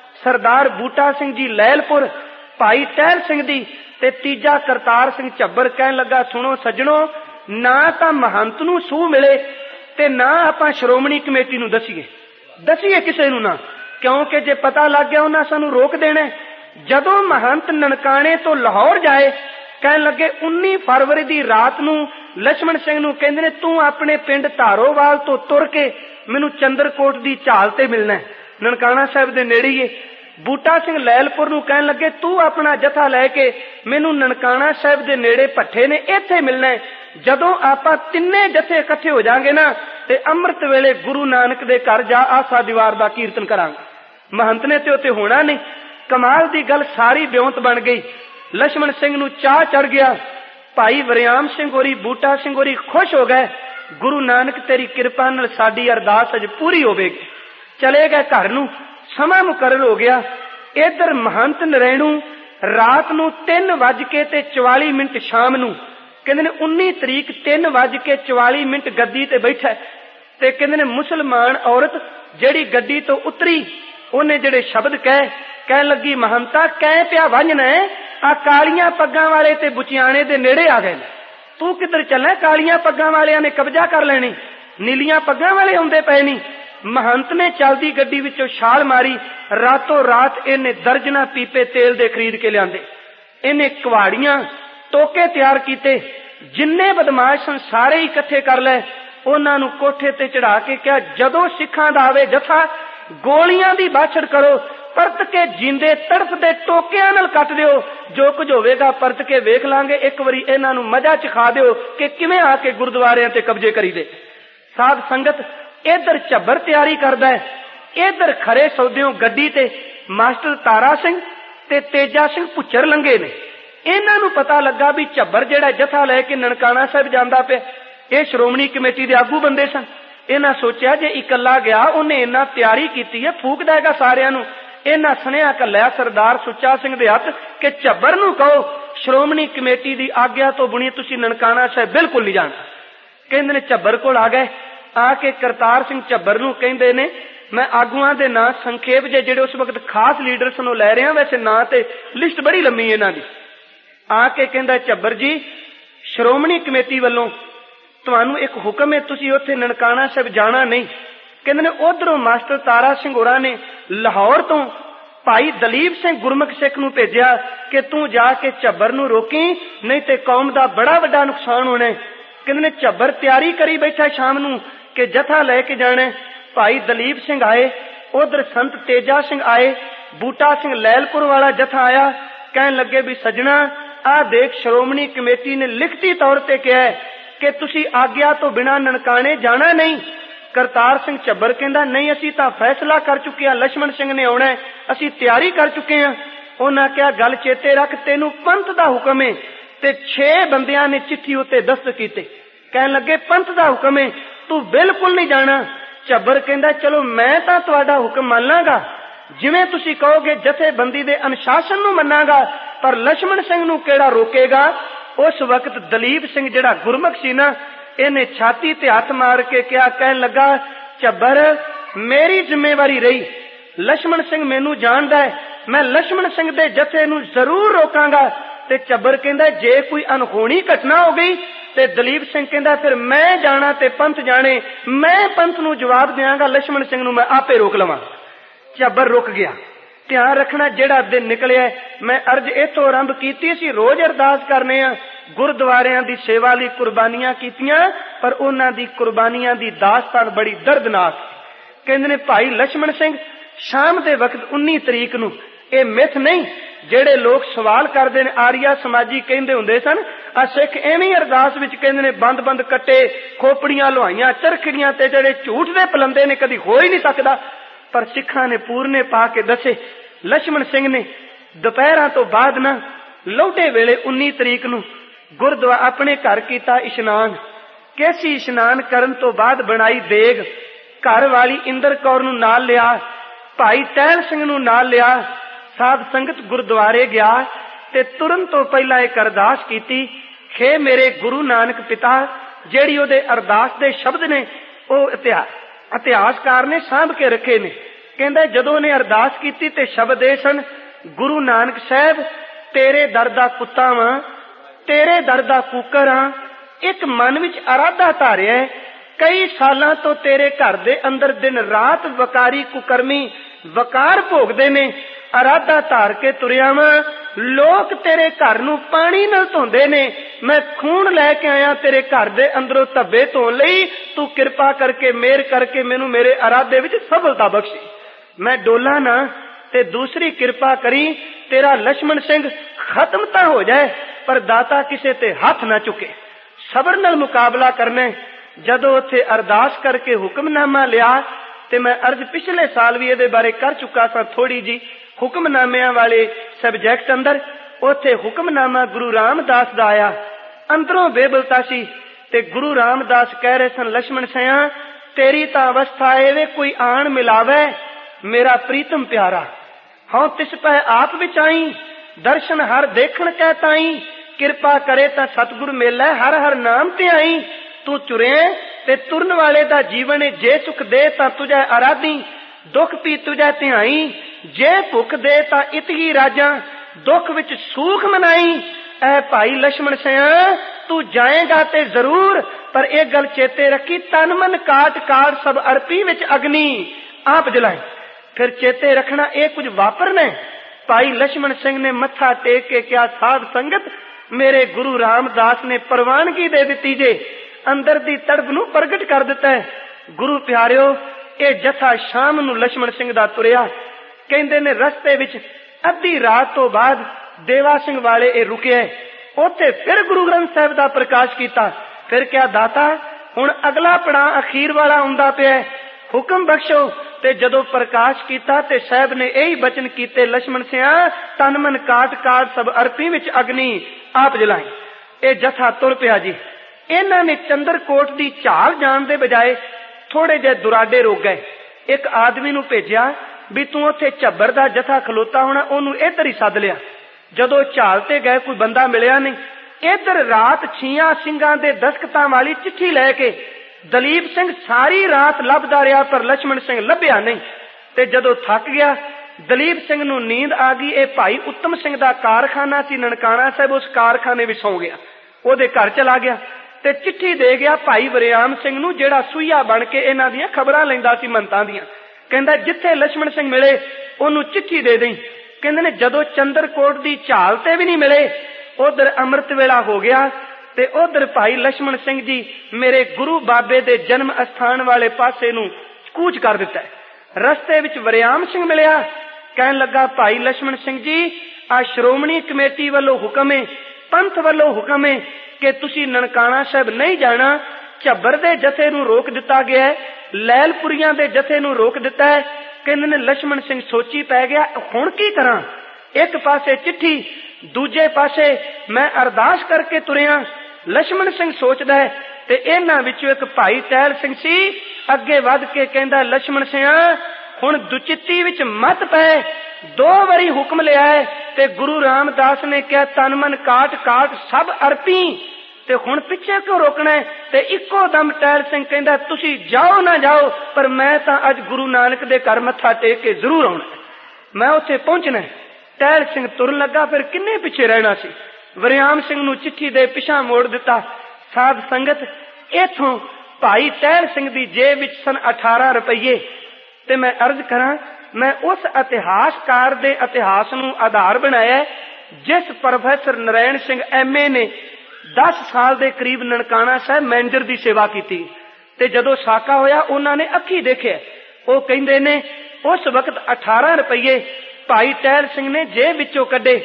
सरदार बूटा सिंह जी लैलपुर, भाई टहल सिंह दी ते तीजा करतार सिंह झब्बर। कहन लगा, सुनो सज्जणो, ना तां महंत नूं सूह मिले ते ना आपां श्रोमणी कमेटी नूं दसीए दसीए किसे नूं ना, क्योंकि जे पता लग गया उन्हां सानूं रोक देना। जदों महंत ननकाणे तो लाहौर जाए, कहन लगे उन्नी फरवरी दी रात नूं लक्ष्मण सिंह नूं कहंदे ने, तू अपने पिंड धारोवाल तो तुर के मैनूं चंद्रकोट दी झाल ते मिलना है, ननकाणा साहिब दे नेड़े ही। बूटा सिंह लैलपुर नूं कहन लगे, तू अपना जथा लैके मैनूं ननकाणा साहिब दे नेड़े भट्ठे ने इत्थे मिलना है। जदों आपां तिन्ने जथे इकट्ठे हो जांगे ना ते अमृत वेले गुरु नानक दे घर जा आसा दीवार दा कीर्तन करांगे। महंत ने ते उत्ते होना नहीं। कमाल दी गल सारी ब्योंत बन गई। लक्ष्मण सिंह नूं चाह चढ़ गया। भाई वरियाम सिंह होरी, बूटा सिंह होरी खुश हो गए। गुरु नानक तेरी कृपा नाल साडी अरदास अज पूरी होवेगी। चले गए घर नूं। समा मुकर्रर हो गया। इधर महंत नरैणू रात नूं तीन वज के ते चवाली मिनट शाम नूं कहंदे ने उन्नी तरीक तीन वज के चवाली मिनट गद्दी ते बैठा ते कहंदे ने मुसलमान औरत जिहड़ी गड्डी तो उतरी उहने जिहड़े शब्द कहे कहन लगी, महंता कै पिया वंजना है, आ कालियां पग्गां वाले ते बुचियाणे दे नेड़े आ गए। तू किधर चलना? कालियां पग्गां वालियां ने कब्जा कर लेनी, नीलियां पग्गां वाले आउंदे पए नी। महंत ने चलदी गड्डी विचों छाल मारी। रातों रात इन्हें दर्जना पीपे तेल दे खरीद के लियाते। इन्हें कुहाड़ियां टोके तैयार कीते। जिन्ने बदमाश सन सारे इकट्ठे कर ले। उन्हां नूं कोठे ते चढ़ा के कहा, जदों सिखां दा आवे जथा गोलियां दी बाछड़ करो, परत के जींदे तड़फदे टोकियां नाल कट दिओ। जो कुछ होवेगा परत के वेख लांगे। एक वारी इन्हां नूं मजा चखा दिओ कि किवें आके गुरुद्वारियां ते कब्जे करी दे। साध संगत इधर झब्बर तैयारी करदा है, इधर खरे सौदियों गड्डी ते मास्टर तारा सिंह ते तेजा सिंह भुच्चर लंघे ने। इन्हां नूं पता लगा भी झब्बर जिहड़ा जथा लैके ननकाणा साहिब जांदा पिया, ये श्रोमणी कमेटी दे आगू बंदे सन। इन्हां सोचिया जे इकल्ला गया उन्हें इन्ना तैयारी कीती है, फूक देगा सारियां नूं। इन्हां सुनिया कल्ला सरदार सुच्चा सिंह दे हत्थ कि झब्बर नूं कहो श्रोमणी कमेटी दी आग्या तो बुणी तुसीं ननकाणा साहिब बिल्कुल नहीं जाना। कहंदे ने झब्बर कोल आ गए। आके करतार सिंह झब्बर नूं कहंदे ने, मैं आगुआं दे नां संखेप जे जिहड़े उस वक्त खास लीडर सन लै रहा, वैसे नां ते लिस्ट बड़ी लंमी इन्हां दी। आके कहंदा, झब्बर जी श्रोमणी कमेटी वालों तुहानूं एक हुक्म है, तुसीं उत्थे ननकाणा साहिब जाना नहीं। कहंदे ने उधरों मास्टर तारा सिंह होरां ने लाहौर तो भाई दलीप सिंह गुरमुख सिख नूं भेजिया कि तू जाके झब्बर नूं रोकी, नहीं ते कौम दा बड़ा वड्डा नुकसान होना है। कहंदे ने झब्बर तैयारी करी बैठा शाम नूं कि जथा लैके जाना। भाई दलीप सिंह आए, उधर संत तेजा सिंह आए, बूटा सिंह लैलपुर वाला जथा आया। कहन लगे भी सजना आ देख श्रोमणी कमेटी ने लिखती तौर ते कहा है कि तुसी आग्या तो बिना ननकाणे जाना नहीं। करतार सिंह झब्बर कहंदा, नहीं असीं तां फैसला कर चुके हैं, लक्ष्मण सिंह ने आउणा है, असीं तैयारी कर चुके हैं। उन्हां कहा गल चेते रख, तेनू पंथ दा हुक्म है। ते छे बंदियां ने चिट्ठी उत्ते दस्तखत कीते। कहन लगे पंथ दा हुक्म है, तू बिल्कुल नहीं जाना। झब्बर कहंदा, चलो मैं तां तुहाडा हुक्म मान लांगा, जिवें तुसीं कहोगे जथेबंदी दे अनुशासन नूं मन्नांगा, पर लक्ष्मण सिंह नूं किहड़ा रोकेगा। उस वक्त दलीप सिंह जिहड़ा गुरमुख सी ना, इहने छाती ते हथ मार के कहा, कहन लगा, झब्बर मेरी जिम्मेवारी रही, लक्ष्मण सिंह मैनू जानदा है, मैं लक्ष्मण सिंह दे जथे नूं जरूर रोकांगा। ते झब्बर कहंदा, जे कोई अनहोनी घटना हो गई ते दलीप सिंह कहंदा, फिर मैं जाना ते पंथ जाने, मैं पंथ नूं जवाब देंगा, लक्ष्मण सिंह नूं मैं आपे रोक लवां। झब्बर रुक गया। ध्यान रखना, जेड़ा दिन निकलिया मैं अर्ज इथों आरंभ कीती सी, रोज अरदास करने आ, गुरुद्वारियां दी सेवा लई कुर्बानियां कीतियां, पर उन्हां दी कुर्बानियां दी दास्तान बड़ी दर्दनाक। कहंदे ने भाई लक्ष्मण सिंह शाम दे वक्त उन्नी तरीक नूं, ये मिथ नहीं जेड़े लोग सवाल करते हैं, आरिया समाजी कहते होंदे सन आ सिख एवं अरदास विच कहंदे ने बंद बंद कट्टे, खोपड़ियां लुहाइयां, चरखड़ियां ते जेड़े झूठ दे पलंदे ने कदी हो ही नहीं सकदा। पर सिखां ने पूरने पा के दसे। लक्ष्मण सिंह ने दोपहर तो बाद ना लोटे वेले उन्नी तरीक नूं गुरुद्वारा अपने घर कीता इशनान। कैसी इशनान करन तो बाद बनाई देग, घर वाली इंदर कौर नूं नाल लिया, भाई टहल सिंह नूं नाल लिया, साध संगत गुरुद्वारे गया ते तुरन तो पहला एक अरदास कीती, हे मेरे गुरु नानक पिता। जेड़ी ओदे अरदास दे शब्द ने ओ इतिहासकार ने सांभ के रखे ने। कहंदा जदों ने अरदास कीती ते शब्द ए सन, गुरु नानक साहब तेरे दर दा कुत्ता वां, तेरे दर दा कुकर हां, एक मन विच अराधा धारिया है, कई सालां तो तेरे घर दे अंदर दिन रात वकारी कुकर्मी वकार भोगदे ने, अराधा धार के तुरिया वां, लोग तेरे घर नूं पानी नाल धोंदे ने, मैं खून लैके आया तेरे घर दे अंदरों धब्बे धोण लई, तू किरपा करके मेहर करके मैनू मेरे अराधे विच सफलता बख्शी। मैं डोला ना ते दूसरी किरपा करी, तेरा लक्ष्मण सिंह खत्म तां हो जाए पर दाता किसे ते हाथ ना चुके। सबर नाल मुकाबला करना। जदों उत्थे अरदास करके हुक्मनामा लिया ते मैं अर्ज पिछले साल भी इहदे बारे कर चुका सा थोड़ी जी, हुक्मनामियां वाले सबजैक्ट अंदर उत्थे हुक्मनामा गुरु रामदास दा आया। अंदरों बेबलता सी ते गुरु रामदास कह रहे सन, लक्ष्मण सिंह तेरी तां अवस्था एवे कोई आन मिलावे, मेरा प्रीतम प्यारा हाँ तिस पै आप विच आई, दर्शन हर देखण कै ताई, किरपा करे तां सतगुर मेलै हर हर नाम ते आई। तू चुरे ते तुरन वाले दा जीवन जे सुख दे तां तुझे आराधी, दुख पी तुझे ध्याई, जे भुख दे तां इतगी राजा, दुख विच सूख मनाई। ऐ भाई लक्ष्मण सिंह तू जाएगा ते जरूर, पर एक गल चेते रखी, तन मन काट काट सब अर्पी विच अग्नि आप जलाए। फिर चेते रखना ये कुछ वापरना। भाई लक्ष्मण सिंह ने मत्था टेक के क्या, साध संगत मेरे गुरु रामदास ने प्रवानगी दे दी जे, अंदर दी तड़प नूं प्रगट कर दिता है। गुरु प्यारिओ ये जथा शाम नूं लक्ष्मण सिंह दा तुरिया। कहंदे ने रस्ते विच अद्धी रात तो बाद देवा सिंह वाले ये रुके, उत्थे फिर गुरु ग्रंथ साहिब दा प्रकाश किया। फिर क्या दाता हुण अगला पड़ा अखीर वाला आउंदा पिया, हुक्म बख्शो। ते जदों प्रकाश किया ते साहब ने यही बचन कीते, लक्ष्मण सिंह तन मन काट काट सब अर्पी विच अग्नि आप जलाई। ये जथा तुर पिया जी। इन्हां ने चंद्रकोट दी झाल जाण दे बजाए थोड़े जे दुराडे रोक गए। एक आदमी नूं भेजिया भी तू उत्थे झब्बर दा जथा खलोता होना, ओनू इधर ही सद लिया। जदों झाल ते गए कोई बंदा मिलिया नहीं। इधर रात छियां सिंगां दे दस्खतां वाली चिट्ठी लैके दलीप सिंह सारी रात लभदा रहा, पर लक्ष्मण सिंह लभ्या नहीं। ते जदों थक गया दलीप सिंह नूं नींद आ गई। ए भाई उत्तम सिंह दा कारखाना सी ननकाना साहिब, उस कारखाने विच सौ गया, ओदे घर चला गया ते चिट्ठी दे गया भाई वरियाम सिंह नूं, जेड़ा सुईया बन के इन्हां दियां खबरां लैंदा सी मंतां दियां। कहंदा जिथे लक्ष्मण सिंह मिले ओनू चिट्ठी दे दें। कहंदे ने जदों चंद्रकोट दी झाल ते भी नहीं मिले, उधर अमृत वेला हो गया ते उधर भाई लक्ष्मण सिंह जी मेरे गुरु बाबे दे जन्म अस्थान वाले पासे नूं कूच कर दिता है। रस्ते विच वरियाम सिंह मिलिया, कहन लगा भाई लक्ष्मण सिंह जी आ श्रोमणी कमेटी वालों हुक्म है, पंथ वालों हुक्म है कि तुसी ननकाना साहिब नहीं जाना। झब्बर दे जथे नूं रोक दिता गया है, लैलपुरियां दे जथे नूं रोक दिता है। कहंदे ने लक्ष्मण सिंह सोची पै गया, हुण की करां? एक पासे चिट्ठी, दूजे पासे मैं अरदास करके तुरिया। लक्ष्मण सिंह सोचदा है ते इन्हां विचों एक भाई टहल सिंह सी अगे वध के कहंदा, लक्ष्मण सिंह हुण दुचित्ती विच मत पै, दो वारी हुक्म लिया है ते गुरु रामदास ने कहा तन मन काट काट सब अर्पी, ते हुण पिछे क्यों रोकना है? ते इक्को दम टहल सिंह कहंदा तुसी जाओ ना जाओ, पर मैं तां अज गुरु नानक दे घर मत्था टेक के जरूर आउणा, मैं उत्थे पहुंचना। टहल सिंह तुरन लगा, फिर किन्ने पिछे रहना सी। वरियाम सिंह नूं चिट्ठी दे पिछा मोड़ दिता। साध संगत इथों भाई टहल सिंह दी जेब विच सन अठारह रुपये। ते मैं अर्ज करां, मैं उस इतिहासकार दे इतिहास नूं आधार बनाया जिस professor Narayan Singh M A ने दस साल दे करीब ननकाना साहिब मैनेजर दी सेवा की। ते जदों साका होया उन्होंने अखी देखे, वो कहंदे ने उस वक्त अठारह रुपये भाई टहल सिंह ने जेब विचों कड्डे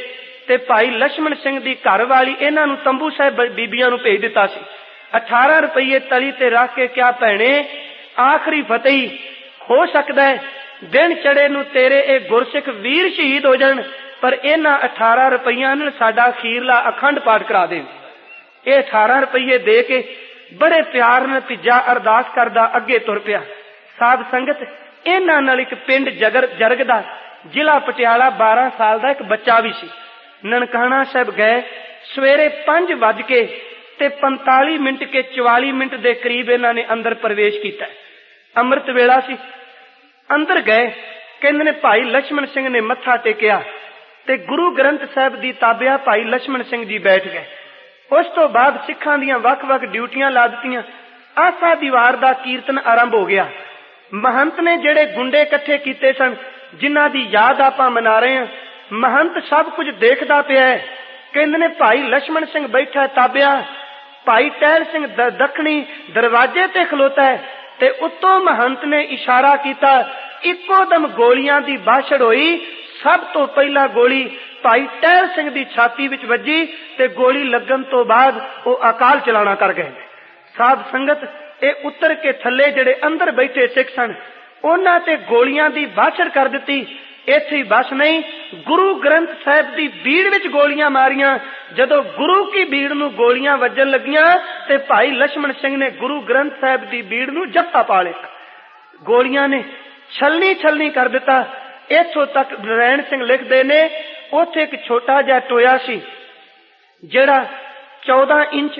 ਤੇ ਭਾਈ ਲక్ష్మణ ਸਿੰਘ ਦੀ ਘਰ ਵਾਲੀ ਇਹਨਾਂ ਨੂੰ ਤੰਬੂ ਸਾਹਿਬ ਬੀਬੀਆਂ ਨੂੰ ਭੇਜ ਦਿੱਤਾ ਸੀ। ਅਠਾਰਾਂ ਰੁਪਈਏ ਤਲੀ ਤੇ ਰੱਖ ਕੇ ਕਿਹਾ, ਭੈਣੇ ਆਖਰੀ ਫਤਿਹ ਹੋ ਸਕਦਾ ਹੈ ਦਿਨ ਚੜੇ ਨੂੰ ਤੇਰੇ ਇਹ ਗੁਰਸਿੱਖ ਵੀਰ ਸ਼ਹੀਦ ਹੋ ਜਾਣ, ਪਰ ਇਹਨਾਂ ਅਠਾਰਾਂ ਰੁਪਈਆਂ ਨਾਲ ਸਾਡਾ ਅਖੀਰਲਾ ਅਖੰਡ ਪਾਠ ਕਰਾ ਦੇ। ਇਹ ਅਠਾਰਾਂ ਰੁਪਈਏ ਦੇ ਕੇ ਬੜੇ ਪਿਆਰ ਨਾਲ ਭਿੱਜਾ ਅਰਦਾਸ ਕਰਦਾ ਅੱਗੇ ਤੁਰ ਪਿਆ। ਸਾਧ ਸੰਗਤ, ਇਹਨਾਂ ਨਾਲ ਇੱਕ ਪਿੰਡ ਜਗਰ ਜਰਗ ਦਾ ਜ਼ਿਲ੍ਹਾ ਪਟਿਆਲਾ ਬਾਰਾਂ ਸਾਲ ਦਾ ਇੱਕ ਬੱਚਾ ਵੀ ਸੀ। ਨਨਕਾਣਾ ਸਾਹਿਬ ਗਏ। ਸਵੇਰੇ ਪੰਜ ਵੱਜ ਕੇ ਤੇ ਪੰਤਾਲੀ ਮਿੰਟ ਕੇ ਚੁਵਾਲੀ ਮਿੰਟ ਦੇ ਕਰੀਬ ਇਹਨਾਂ ਨੇ ਅੰਦਰ ਪ੍ਰਵੇਸ਼ ਕੀਤਾ। ਅੰਮ੍ਰਿਤ ਵੇਲਾ ਸੀ। ਅੰਦਰ ਗਏ। ਕਹਿੰਦੇ ਨੇ ਭਾਈ ਲక్ష్మణ ਸਿੰਘ ਨੇ ਮੱਥਾ ਟੇਕਿਆ ਤੇ ਗੁਰੂ ਗ੍ਰੰਥ ਸਾਹਿਬ ਦੀ ਤਾਬਿਆ ਭਾਈ ਲక్ష్మణ ਸਿੰਘ ਜੀ ਬੈਠ ਗਏ। ਉਸ ਤੋਂ ਬਾਅਦ ਸਿੱਖਾਂ ਦੀਆਂ ਵੱਖ-ਵੱਖ ਡਿਊਟੀਆਂ ਲਾ ਦਿੱਤੀਆਂ। ਆਸਾ ਦੀ ਵਾਰ ਦਾ ਕੀਰਤਨ ਆਰੰਭ ਹੋ ਗਿਆ। ਮਹੰਤ ਨੇ ਜਿਹੜੇ ਗੁੰਡੇ ਇਕੱਠੇ ਕੀਤੇ ਸਨ, ਜਿਨ੍ਹਾਂ ਦੀ ਯਾਦ ਆਪਾਂ ਮਨਾ ਰਹੇ ਹਾਂ, ਮਹੰਤ ਸਭ ਕੁਝ ਦੇਖਦਾ ਪਿਆ ਹੈ। ਕਹਿੰਦੇ ਨੇ ਭਾਈ ਲక్ష్మణ ਸਿੰਘ ਬੈਠਾ ਤਾਬਿਆ, ਭਾਈ ਟਹਿਲ ਸਿੰਘ ਦੱਖਣੀ ਦਰਵਾਜ਼ੇ ਤੇ ਖਲੋਤਾ ਹੈ ਤੇ ਉੱਤੋਂ ਮਹੰਤ ਨੇ ਇਸ਼ਾਰਾ ਕੀਤਾ। ਇੱਕੋ ਦਮ ਗੋਲੀਆਂ ਦੀ ਬਾਛੜ ਹੋਈ। ਸਭ ਤੋਂ ਪਹਿਲਾਂ ਗੋਲੀ ਭਾਈ ਟਹਿਲ ਸਿੰਘ ਦੀ ਛਾਤੀ ਵਿੱਚ ਵੱਜੀ ਤੇ ਗੋਲੀ ਲੱਗਣ ਤੋਂ ਬਾਅਦ ਉਹ ਅਕਾਲ ਚਲਾਣਾ ਕਰ ਗਏ। ਸਾਧ ਸੰਗਤ, ਇਹ ਉਤਰ ਕੇ ਥੱਲੇ ਜਿਹੜੇ ਅੰਦਰ ਬੈਠੇ ਸਿੱਖ ਸਨ, ਉਹਨਾਂ ਤੇ ਗੋਲੀਆਂ ਦੀ ਬਾਛੜ ਕਰ ਦਿੱਤੀ। ਇੱਥੇ ਹੀ ਬਸ ਨਹੀਂ, ਗੁਰੂ ਗ੍ਰੰਥ ਸਾਹਿਬ ਦੀ ਬੀੜ ਵਿੱਚ ਗੋਲੀਆਂ ਮਾਰੀਆਂ। ਜਦੋਂ ਗੁਰੂ ਕੀ ਬੀੜ ਨੂੰ ਗੋਲੀਆਂ ਵੱਜਣ ਲੱਗੀਆਂ ਤੇ ਭਾਈ ਲక్ష్మణ ਸਿੰਘ ਨੇ ਗੁਰੂ ਗ੍ਰੰਥ ਸਾਹਿਬ ਦੀ ਬੀੜ ਨੂੰ ਜੱਫਾ ਪਾ ਲਿਆ। ਗੋਲੀਆਂ ਨੇ ਛਲਣੀ ਛਲਣੀ ਕਰ ਦਿੱਤਾ। ਇੱਥੋਂ ਤੱਕ ਨਰੈਣ ਸਿੰਘ ਲਿਖਦੇ ਨੇ, ਉੱਥੇ ਇੱਕ ਛੋਟਾ ਜਿਹਾ ਟੋਇਆ ਸੀ ਜਿਹੜਾ ਚੌਦਾਂ ਇੰਚ